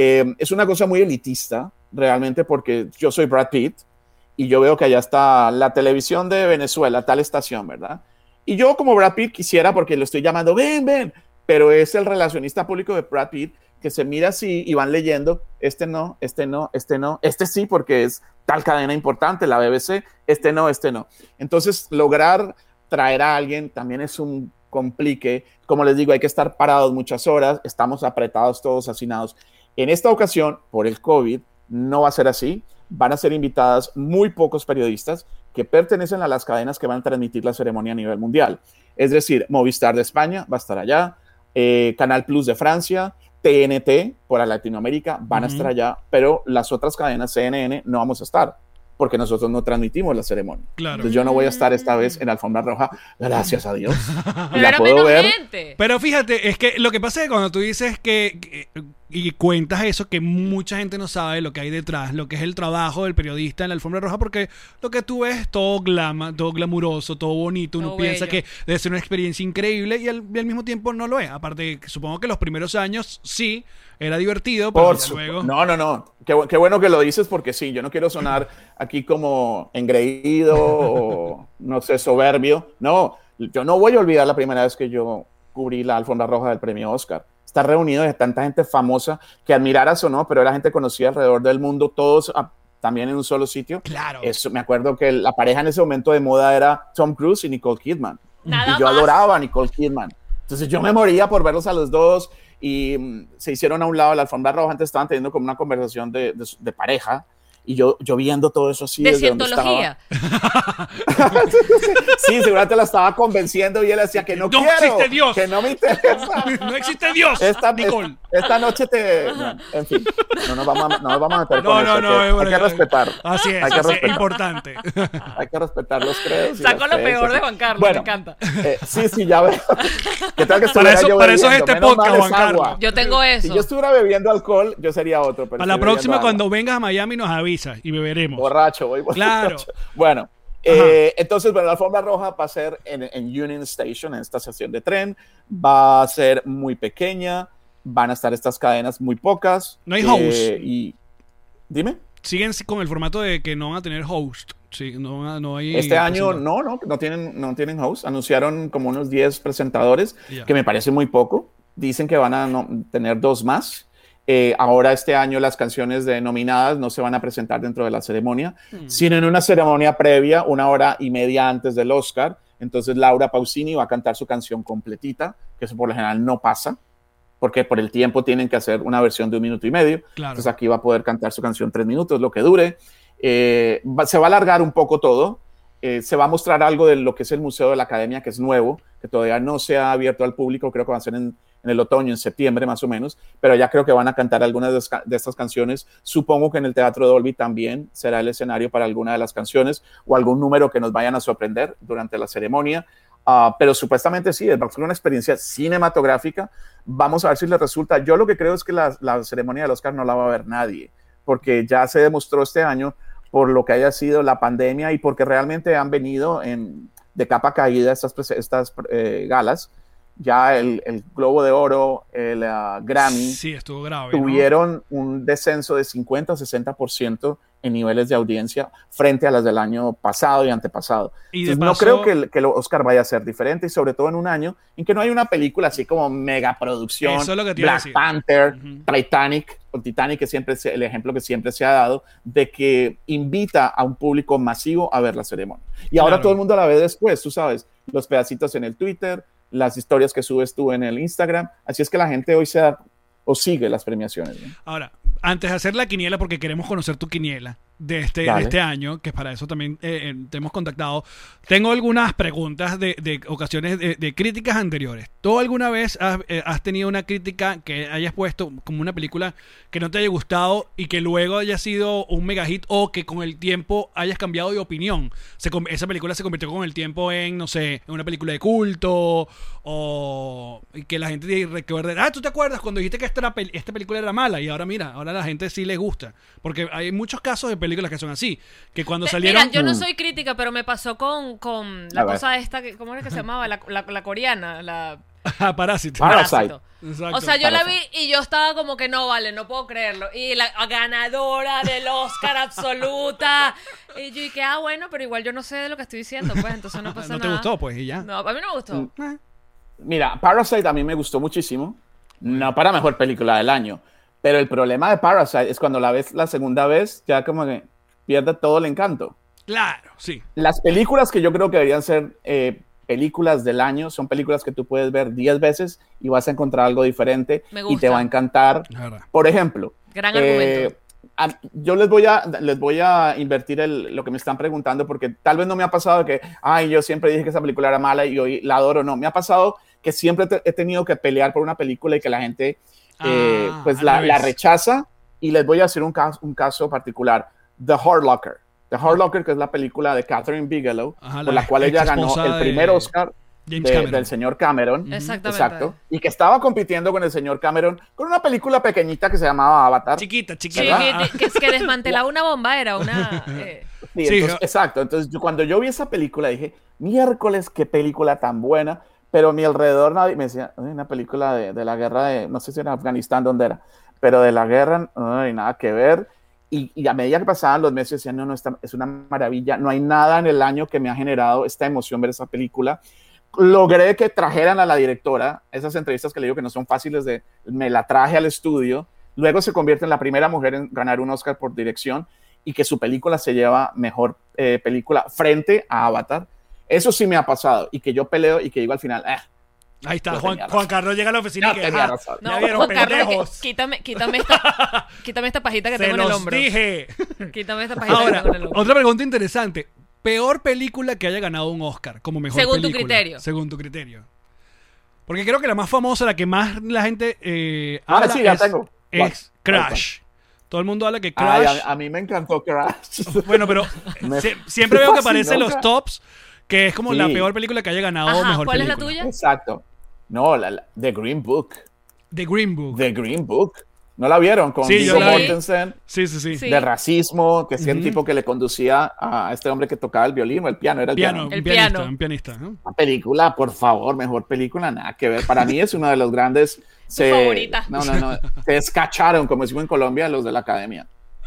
Es una cosa muy elitista, realmente, porque yo soy Brad Pitt y yo veo que allá está la televisión de Venezuela, tal estación, ¿verdad? Y yo como Brad Pitt quisiera, porque lo estoy llamando, ven, pero es el relacionista público de Brad Pitt, que se mira así y van leyendo, este no, este no, este no, este sí porque es tal cadena importante, la BBC, este no, este no. Entonces, lograr traer a alguien también es un complique. Como les digo, hay que estar parados muchas horas, estamos apretados todos, hacinados. En esta ocasión, por el COVID, no va a ser así. Van a ser invitadas muy pocos periodistas que pertenecen a las cadenas que van a transmitir la ceremonia a nivel mundial. Es decir, Movistar de España va a estar allá, Canal Plus de Francia, TNT por Latinoamérica van a estar allá, pero las otras cadenas CNN no vamos a estar, porque nosotros no transmitimos la ceremonia. Claro. Entonces yo no voy a estar esta vez en la alfombra roja, gracias a Dios. Y Pero la era puedo menos ver. gente. Pero fíjate, es que lo que pasa es que cuando tú dices y cuentas eso, que mucha gente no sabe lo que hay detrás, lo que es el trabajo del periodista en la alfombra roja, porque lo que tú ves es todo todo glamuroso, todo bonito, uno Todo piensa bello. que debe ser una experiencia increíble y al mismo tiempo no lo es. Aparte, supongo que los primeros años sí era divertido, pero ya luego... No. Qué bueno que lo dices, porque sí, yo no quiero sonar aquí como engreído o, no sé, soberbio. No, yo no voy a olvidar la primera vez que yo cubrí la alfombra roja del premio Oscar. Estar reunido de tanta gente famosa que admiraras o no, pero era gente conocida alrededor del mundo, todos también en un solo sitio. Claro. Eso, me acuerdo que la pareja en ese momento de moda era Tom Cruise y Nicole Kidman. Nada Y yo más. adoraba a Nicole Kidman. Entonces yo me moría por verlos a los dos y se hicieron a un lado de la alfombra roja. Antes estaban teniendo como una conversación de pareja y yo viendo todo eso así. De desde donde cientología. Sí, seguramente la estaba convenciendo y él decía que no quiero, existe Dios. que no me interesa. No existe Dios, Nicole. Esta noche en fin, no nos vamos a meter con eso. Hay que bueno, respetar. Así es, Hay que así es, respetar. importante. Hay que respetar los credos. y Saco las lo creencias. peor de Juan Carlos, Bueno, me encanta. Sí, ya veo. ¿Qué tal que Para estuviera eso- yo para eso es bebiendo? este Menos podcast, mal es Juan Carlos. agua. Yo tengo Si eso. yo estuviera bebiendo alcohol, yo sería otro. Pero Para la estoy próxima, bebiendo cuando agua. vengas a Miami, nos avisas y beberemos. Borracho, voy Claro. borracho. Bueno, entonces, bueno, la alfombra roja va a ser en Union Station, en esta estación de tren. Va a ser muy pequeña. Van a estar estas cadenas muy pocas. No hay host. Y dime. Siguen con el formato de que no van a tener host. Sí, no hay... Este año presentador. no tienen host. Anunciaron como unos 10 presentadores, Ya. que me parece muy poco. Dicen que van a tener 2 más. Ahora este año las canciones nominadas no se van a presentar dentro de la ceremonia, sino en una ceremonia previa, 1 hora y media antes del Oscar. Entonces Laura Pausini va a cantar su canción completita, que eso por lo general no pasa, porque por el tiempo tienen que hacer una versión de 1 minuto y medio. Claro. Entonces aquí va a poder cantar su canción 3 minutos, lo que dure. Se va a alargar un poco todo. Se va a mostrar algo de lo que es el Museo de la Academia, que es nuevo, que todavía no se ha abierto al público. Creo que va a ser en el otoño, en septiembre más o menos, pero ya creo que van a cantar algunas de estas canciones. Supongo que en el Teatro Dolby también será el escenario para alguna de las canciones o algún número que nos vayan a sorprender durante la ceremonia. Pero supuestamente sí, va a ser una experiencia cinematográfica. Vamos a ver si les resulta. Yo lo que creo es que la ceremonia del Oscar no la va a ver nadie, porque ya se demostró este año por lo que haya sido la pandemia y porque realmente han venido de capa caída estas galas. Ya el Globo de Oro, el Grammy, Sí, estuvo grave, ¿no? tuvieron un descenso de 50 o 60% en niveles de audiencia frente a las del año pasado y antepasado. Y de Entonces, no paso- creo que el Oscar vaya a ser diferente, y sobre todo en un año en que no hay una película así como mega producción, Eso es lo que te iba a Black decir. Panther, Ujú. Titanic, que siempre es el ejemplo que siempre se ha dado, de que invita a un público masivo a ver la ceremonia. Y ahora Claro. todo el mundo la ve después, tú sabes, los pedacitos en el Twitter, las historias que subes tú en el Instagram. Así es que la gente hoy sigue las premiaciones, ¿no? Ahora, antes de hacer la quiniela, porque queremos conocer tu quiniela de Dale. este año, que para eso también te hemos contactado, tengo algunas preguntas de ocasiones de críticas anteriores. ¿Tú alguna vez has tenido una crítica que hayas puesto como una película que no te haya gustado y que luego haya sido un mega hit, o que con el tiempo hayas cambiado de opinión? Esa película se convirtió con el tiempo en, no sé, en una película de culto, o que la gente recuerde, ¿tú te acuerdas cuando dijiste que esta película era mala? Y ahora mira, ahora a la gente sí le gusta. Porque hay muchos casos de películas que son así, que cuando salieron... Mira, yo no soy crítica, pero me pasó con la A ver. cosa esta, ¿cómo era que se llamaba? La coreana, la Parásito. Parasite. Exacto. O sea, yo la vi Parasite. y yo estaba como que no, vale, no puedo creerlo. Y la ganadora del Oscar absoluta. Y yo dije, bueno, pero igual yo no sé de lo que estoy diciendo, pues entonces no pasa ¿No te nada. gustó? Pues y ya. No, a mí no me gustó. Mira, Parasite a mí me gustó muchísimo, no para mejor película del año, pero el problema de Parasite es cuando la ves la segunda vez, ya como que pierde todo el encanto. Claro, sí. Las películas que yo creo que deberían ser películas del año son películas que tú puedes ver 10 veces y vas a encontrar algo diferente Me y gusta. te va a encantar. La verdad. Por ejemplo, Gran argumento. yo les voy a invertir lo que me están preguntando, porque tal vez no me ha pasado que, yo siempre dije que esa película era mala y hoy la adoro. No, me ha pasado que siempre he tenido que pelear por una película y que la gente pues al la revés. rechaza. Y les voy a decir un caso particular. The Hurt Locker. The Hurt Locker, que es la película de Catherine Bigelow, Ajá, por la cual ella ganó ex-esposa el primer de Oscar James Cameron. del señor Cameron. Exactamente. Exacto. Y que estaba compitiendo con el señor Cameron con una película pequeñita que se llamaba Avatar. Chiquita. Sí, ¿Verdad? que desmantelaba una bomba, era una... Sí, Sí, entonces, exacto. Entonces, cuando yo vi esa película, dije, miércoles, qué película tan buena. Pero a mi alrededor nadie me decía, "Ay, una película de la guerra de, no sé si era Afganistán, dónde era, pero de la guerra, ay, nada que ver. Y a medida que pasaban los meses, decían, no, es una maravilla. No hay nada en el año que me ha generado esta emoción ver esa película. Logré que trajeran a la directora, esas entrevistas que le digo que no son fáciles me la traje al estudio. Luego se convierte en la primera mujer en ganar un Oscar por dirección y que su película se lleva mejor película frente a Avatar. Eso sí me ha pasado y que yo peleo y que digo al final, Ahí está, Yo Juan, tenía razón. Juan Carlos llega a la oficina No y que tenía "Ah, razón". ya No, vieron, Juan Carlos, pendejos. quítame esta pajita que Se tengo en el los hombro. dije. Quítame esta pajita que Ahora, tengo en el hombro. otra pregunta interesante. Peor película que haya ganado un Oscar como mejor Según tu película. criterio. Según tu criterio. Porque creo que la más famosa, la que más la gente Ahora habla sí, ya es, tengo. es ¿Cuál? Crash. Todo el mundo habla que Ay, Crash... a mí me encantó Crash. Bueno, pero Me- siempre veo que fascinó aparece en los Crash. tops, que es como la Sí. peor película que haya ganado Ajá, mejor ¿cuál es la película. tuya? Exacto. No, The Green Book. The Green Book. The Green Book. ¿No la vieron? Con Sí, yo Viggo la vi. Mortensen, Sí. Sí. de racismo, que es el tipo que le conducía a este hombre que tocaba el violín o el piano. Era el piano. El pianista, piano. un pianista, ¿no? Una película, por favor, mejor película, nada que ver. Para mí es uno de los grandes. favorita. No. Se descacharon, como decimos en Colombia, los de la academia.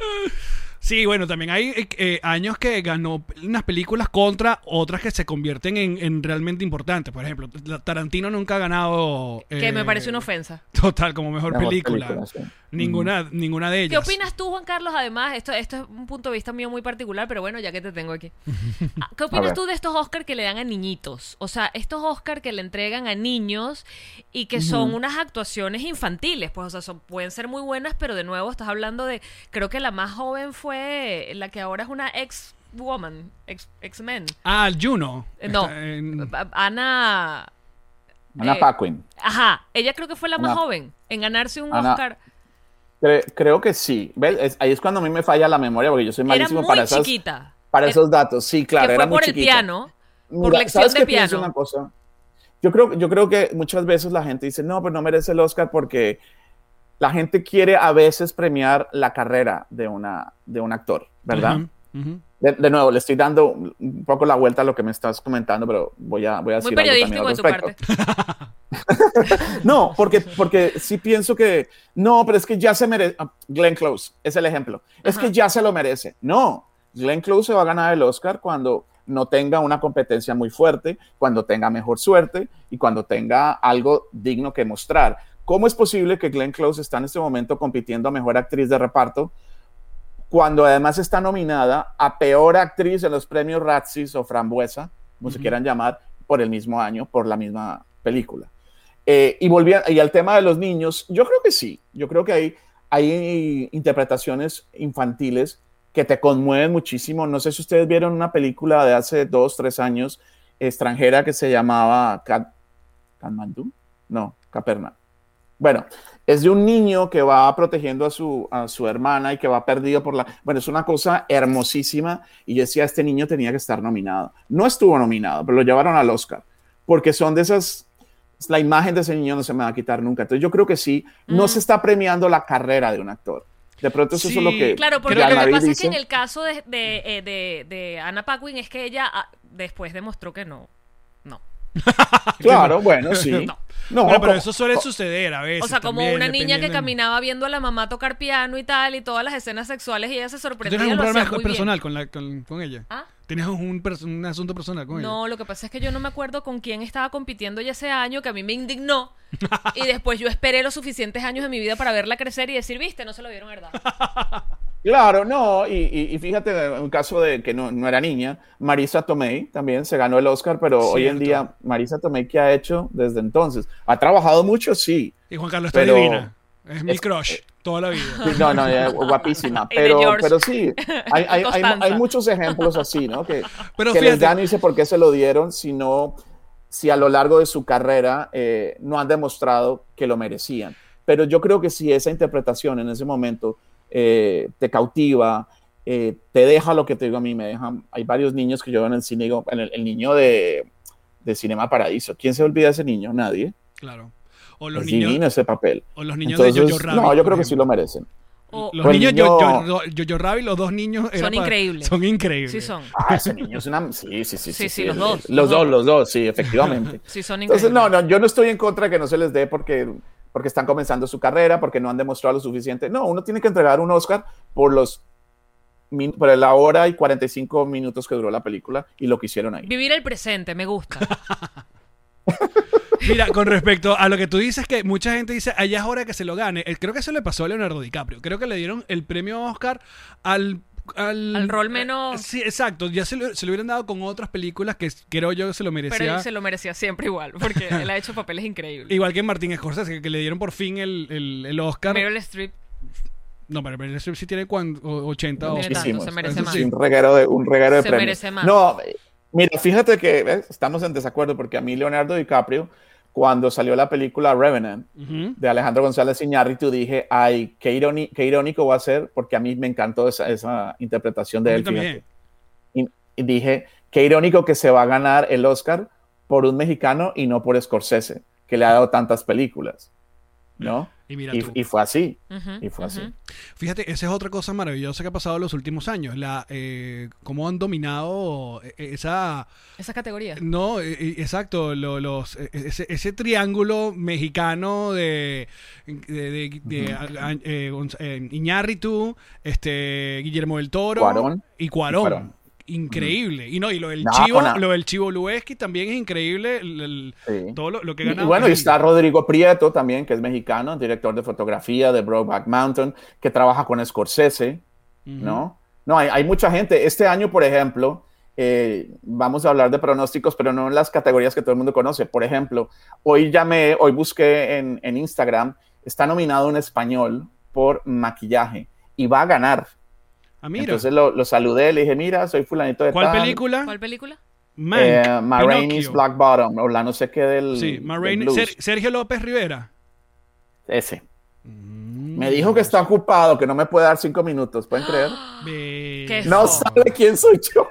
Sí, bueno, también hay años que ganó unas películas contra otras que se convierten en realmente importantes. Por ejemplo, Tarantino nunca ha ganado... Que me parece una ofensa. Total, como mejor película. sí. Ninguna de ¿Qué ellas. opinas tú, Juan Carlos? Además, esto es un punto de vista mío muy particular, pero bueno, ya que te tengo aquí. ¿Qué opinas ver. tú de estos Oscar que le dan a niñitos? O sea, estos Oscar que le entregan a niños y que son unas actuaciones infantiles, pues, o sea, pueden ser muy buenas, pero de nuevo estás hablando de, creo que la más joven fue la que ahora es una ex-woman, ex-men. Ah, Juno. No, Está en- Ana... Anna Paquin. Ajá, ella creo que fue la más Ana- joven en ganarse un Ana- Oscar. Creo que sí. ¿Ves? Ahí es cuando a mí me falla la memoria, porque yo soy Era malísimo muy para chiquita. para esos datos. Sí, claro, que era fue muy por el chiquita. piano, por Mira, lección ¿sabes de qué pienso piano. una cosa? Yo creo que muchas veces la gente dice, no, pero no merece el Oscar porque la gente quiere a veces premiar la carrera de un actor, ¿verdad? Ujú. De nuevo, le estoy dando un poco la vuelta a lo que me estás comentando, pero voy a decir Muy algo también periodístico al de tu respecto. parte. No, porque sí pienso que, no, pero es que ya se merece, Glenn Close es el ejemplo, es que ya se lo merece. No, Glenn Close se va a ganar el Oscar cuando no tenga una competencia muy fuerte, cuando tenga mejor suerte y cuando tenga algo digno que mostrar. ¿Cómo es posible que Glenn Close está en este momento compitiendo a mejor actriz de reparto cuando además está nominada a peor actriz en los premios Razzies o Frambuesa, como se quieran llamar, por el mismo año, por la misma película? Y al tema de los niños, yo creo que sí, yo creo que hay interpretaciones infantiles que te conmueven muchísimo. No sé si ustedes vieron una película de hace 2, 3 años, extranjera, que se llamaba Katmandú, no, Capernaum. Bueno, es de un niño que va protegiendo a su hermana y que va perdido por la... Bueno, es una cosa hermosísima y yo decía, este niño tenía que estar nominado. No estuvo nominado, pero lo llevaron al Oscar, porque son de esas... La imagen de ese niño no se me va a quitar nunca. Entonces yo creo que sí, no se está premiando la carrera de un actor. De pronto eso Sí, es lo que... Claro, porque ya lo que David pasa es que dice. en el caso de Anna Paquin es que ella después demostró que no. Claro, bueno, sí. No. No, Bueno, pero como- eso suele suceder a veces. O sea, como también, una niña que dependiendo. caminaba viendo a la mamá tocar piano y tal, y todas las escenas sexuales, y ella se ¿Tú sorprendía. tienes un lo hacía problema muy bien. personal con ella? ¿Ah? ¿Tienes un asunto personal con ella? No, lo que pasa es que yo no me acuerdo con quién estaba compitiendo ella ese año, que a mí me indignó. Y después yo esperé los suficientes años de mi vida para verla crecer y decir, viste, no se lo vieron, ¿verdad? Claro, no, y fíjate, un caso de que no era niña, Marisa Tomei también se ganó el Oscar, pero hoy en Cierto. día, Marisa Tomei, ¿qué ha hecho desde entonces? ¿Ha trabajado mucho? Sí. Y Juan Carlos está Pero- divina. Es mi es- crush toda la vida. No, guapísima. Y de George. Pero sí, Constanza. hay muchos ejemplos así, ¿no? Que Pero les fíjate- dan y dice por qué se lo dieron, sino si a lo largo de su carrera no han demostrado que lo merecían. Pero yo creo que si esa interpretación en ese momento te cautiva, te deja lo que te digo a mí, me dejan. Hay varios niños que yo veo en el cine, digo, el niño de Cinema Paradiso. ¿Quién se olvida de ese niño? Nadie. Claro. O los Es niños, divino ese papel. o los niños Entonces, de Jojo Rabbit. no, yo por creo que sí ejemplo. lo merecen. O- Los O el niños niño- Jojo Rabbit, los dos niños Son increíbles. Son increíbles. Sí son. Ese niño es una... Sí, Sí, los dos. Los dos, sí, efectivamente. Sí, son Entonces, increíbles. no, yo no estoy en contra de que no se les dé porque están comenzando su carrera, porque no han demostrado lo suficiente. No, uno tiene que entregar un Oscar por por la hora y 45 minutos que duró la película y lo que hicieron ahí. Vivir el presente, me gusta. Mira, con respecto a lo que tú dices, que mucha gente dice, allá es hora que se lo gane. Creo que eso le pasó a Leonardo DiCaprio. Creo que le dieron el premio Oscar al rol menos- Sí, exacto. Ya se lo hubieran dado con otras películas que creo yo se lo merecía. Pero él se lo merecía siempre igual, porque él ha hecho papeles increíbles. Igual que Martin Scorsese, que le dieron por fin el Oscar. Meryl Streep. No, pero Meryl Streep sí tiene 80 No o tiene tanto, Muchísimos. se merece Eso más. sí. Un reguero de Se premios. merece más. No, mira, fíjate que ¿ves? Estamos en desacuerdo porque a mí Leonardo DiCaprio, cuando salió la película Revenant Ujú. de Alejandro González Iñárritu, dije, ay, qué irónico va a ser, porque a mí me encantó esa interpretación de A mí él. también. fíjate. Y dije, qué irónico que se va a ganar el Oscar por un mexicano y no por Scorsese, que le ha dado tantas películas, ¿no? Y mira tú. Y fue así, Ujú, y fue ujú. así. Fíjate, esa es otra cosa maravillosa que ha pasado en los últimos años. Cómo han dominado esa... Esa categoría. No, exacto, ese triángulo mexicano de Iñárritu, Guillermo del Toro Cuarón. y Cuarón. Cuarón. Increíble. Y no, y lo del No, Chivo, no. lo del Chivo Lubeski también es increíble. Sí. Todo lo que Y gana. bueno, y está Rodrigo Prieto también, que es mexicano, director de fotografía de Brokeback Mountain, que trabaja con Scorsese, ¿no? No, hay mucha gente. Este año, por ejemplo, vamos a hablar de pronósticos, pero no en las categorías que todo el mundo conoce. Por ejemplo, hoy busqué en Instagram, está nominado un español por maquillaje y va a ganar. Ah, mira. Entonces lo saludé, le dije, mira, soy fulanito de ¿Cuál tal. película? ¿Cuál película? Mank, Ma Rainey's Pinocchio. Black Bottom, o la no sé qué del, Sí, Ma del Rainey- blues. Sergio López Rivera. Ese. Me dijo que está ocupado, que no me puede dar 5 minutos, ¿pueden creer? Ve- ¿Qué? No Eso. sabe quién soy yo.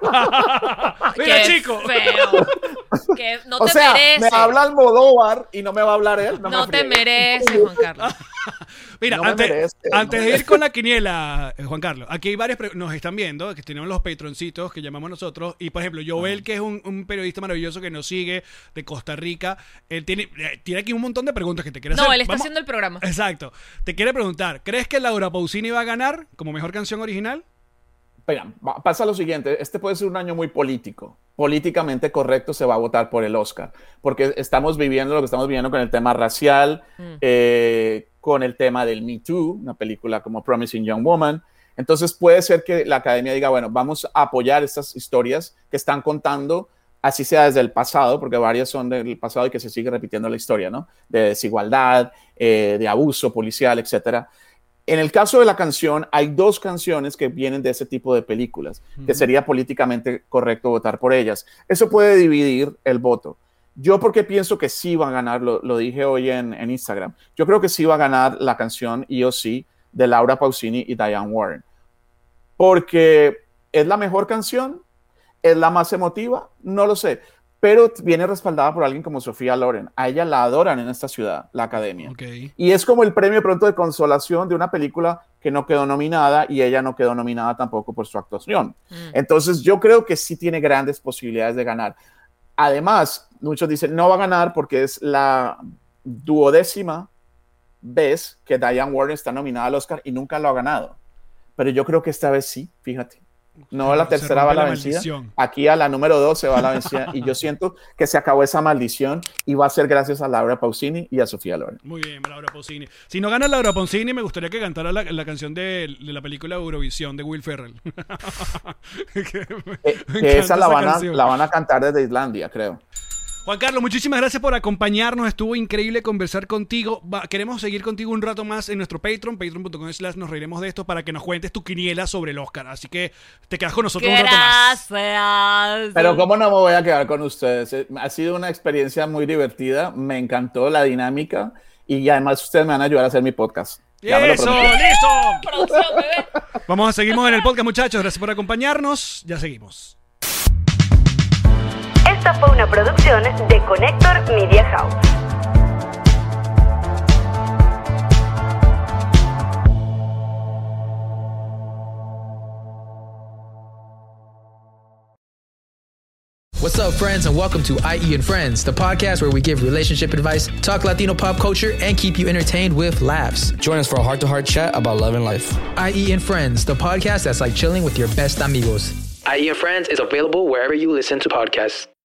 Mira, ¡Qué chico. feo! Que no O te sea, mereces. me habla Almodóvar y no me va a hablar él. No me te friegue. mereces, Juan Carlos. Mira, No me merece, antes no de me ir con la quiniela, Juan Carlos, aquí hay varios, nos están viendo, que tenemos los patroncitos que llamamos nosotros, y por ejemplo, Joel, que es un periodista maravilloso que nos sigue de Costa Rica, él tiene aquí un montón de preguntas que te quiere hacer. No, él está Vamos- haciendo el programa. Exacto. Te quiere preguntar, ¿crees que Laura Pausini va a ganar como mejor canción original? Espera, pasa lo siguiente, este puede ser un año muy político. Políticamente correcto se va a votar por el Oscar, porque estamos viviendo lo que estamos viviendo con el tema racial, con el tema del Me Too, una película como Promising Young Woman. Entonces puede ser que la academia diga, bueno, vamos a apoyar estas historias que están contando, así sea desde el pasado, porque varias son del pasado y que se sigue repitiendo la historia, ¿no? De desigualdad, de abuso policial, etcétera. En el caso de la canción, hay 2 canciones que vienen de ese tipo de películas, que sería políticamente correcto votar por ellas. Eso puede dividir el voto. Yo porque pienso que sí va a ganar, lo dije hoy en Instagram, yo creo que sí va a ganar la canción E.O.C. de Laura Pausini y Diane Warren. Porque es la mejor canción, es la más emotiva, no lo sé, pero viene respaldada por alguien como Sofía Loren. A ella la adoran en esta ciudad, la academia. Ok. Y es como el premio pronto de consolación de una película que no quedó nominada y ella no quedó nominada tampoco por su actuación. Entonces yo creo que sí tiene grandes posibilidades de ganar. Además, muchos dicen no va a ganar porque es la 12ª vez que Diane Warren está nominada al Oscar y nunca lo ha ganado. Pero yo creo que esta vez sí, fíjate. No, la Se tercera va a rompe la la vencida. maldición. Aquí a la número 2 se va a la vencida. Y yo siento que se acabó esa maldición y va a ser gracias a Laura Pausini y a Sofía Loren. Muy bien, Laura Pausini. Si no gana Laura Pausini, me gustaría que cantara la canción de la película Eurovisión de Will Ferrell. Me Que encanta esa canción. la van a cantar desde Islandia, creo. Juan Carlos, muchísimas gracias por acompañarnos. Estuvo increíble conversar contigo. Queremos seguir contigo un rato más en nuestro Patreon, patreon.com/nos reiremos de esto, para que nos cuentes tu quiniela sobre el Oscar. Así que te quedas con nosotros un rato más. Gracias. Pero cómo no me voy a quedar con ustedes. Ha sido una experiencia muy divertida. Me encantó la dinámica y además ustedes me van a ayudar a hacer mi podcast. Ya me lo ¡Eso! prometí. ¡Listo! Producción, bebé. Seguimos en el podcast, muchachos. Gracias por acompañarnos. Ya seguimos. Esta fue una producción de Connector Media House. What's up, friends, and welcome to IE and Friends, the podcast where we give relationship advice, talk Latino pop culture, and keep you entertained with laughs. Join us for a heart-to-heart chat about love and life. IE and Friends, the podcast that's like chilling with your best amigos. IE and Friends is available wherever you listen to podcasts.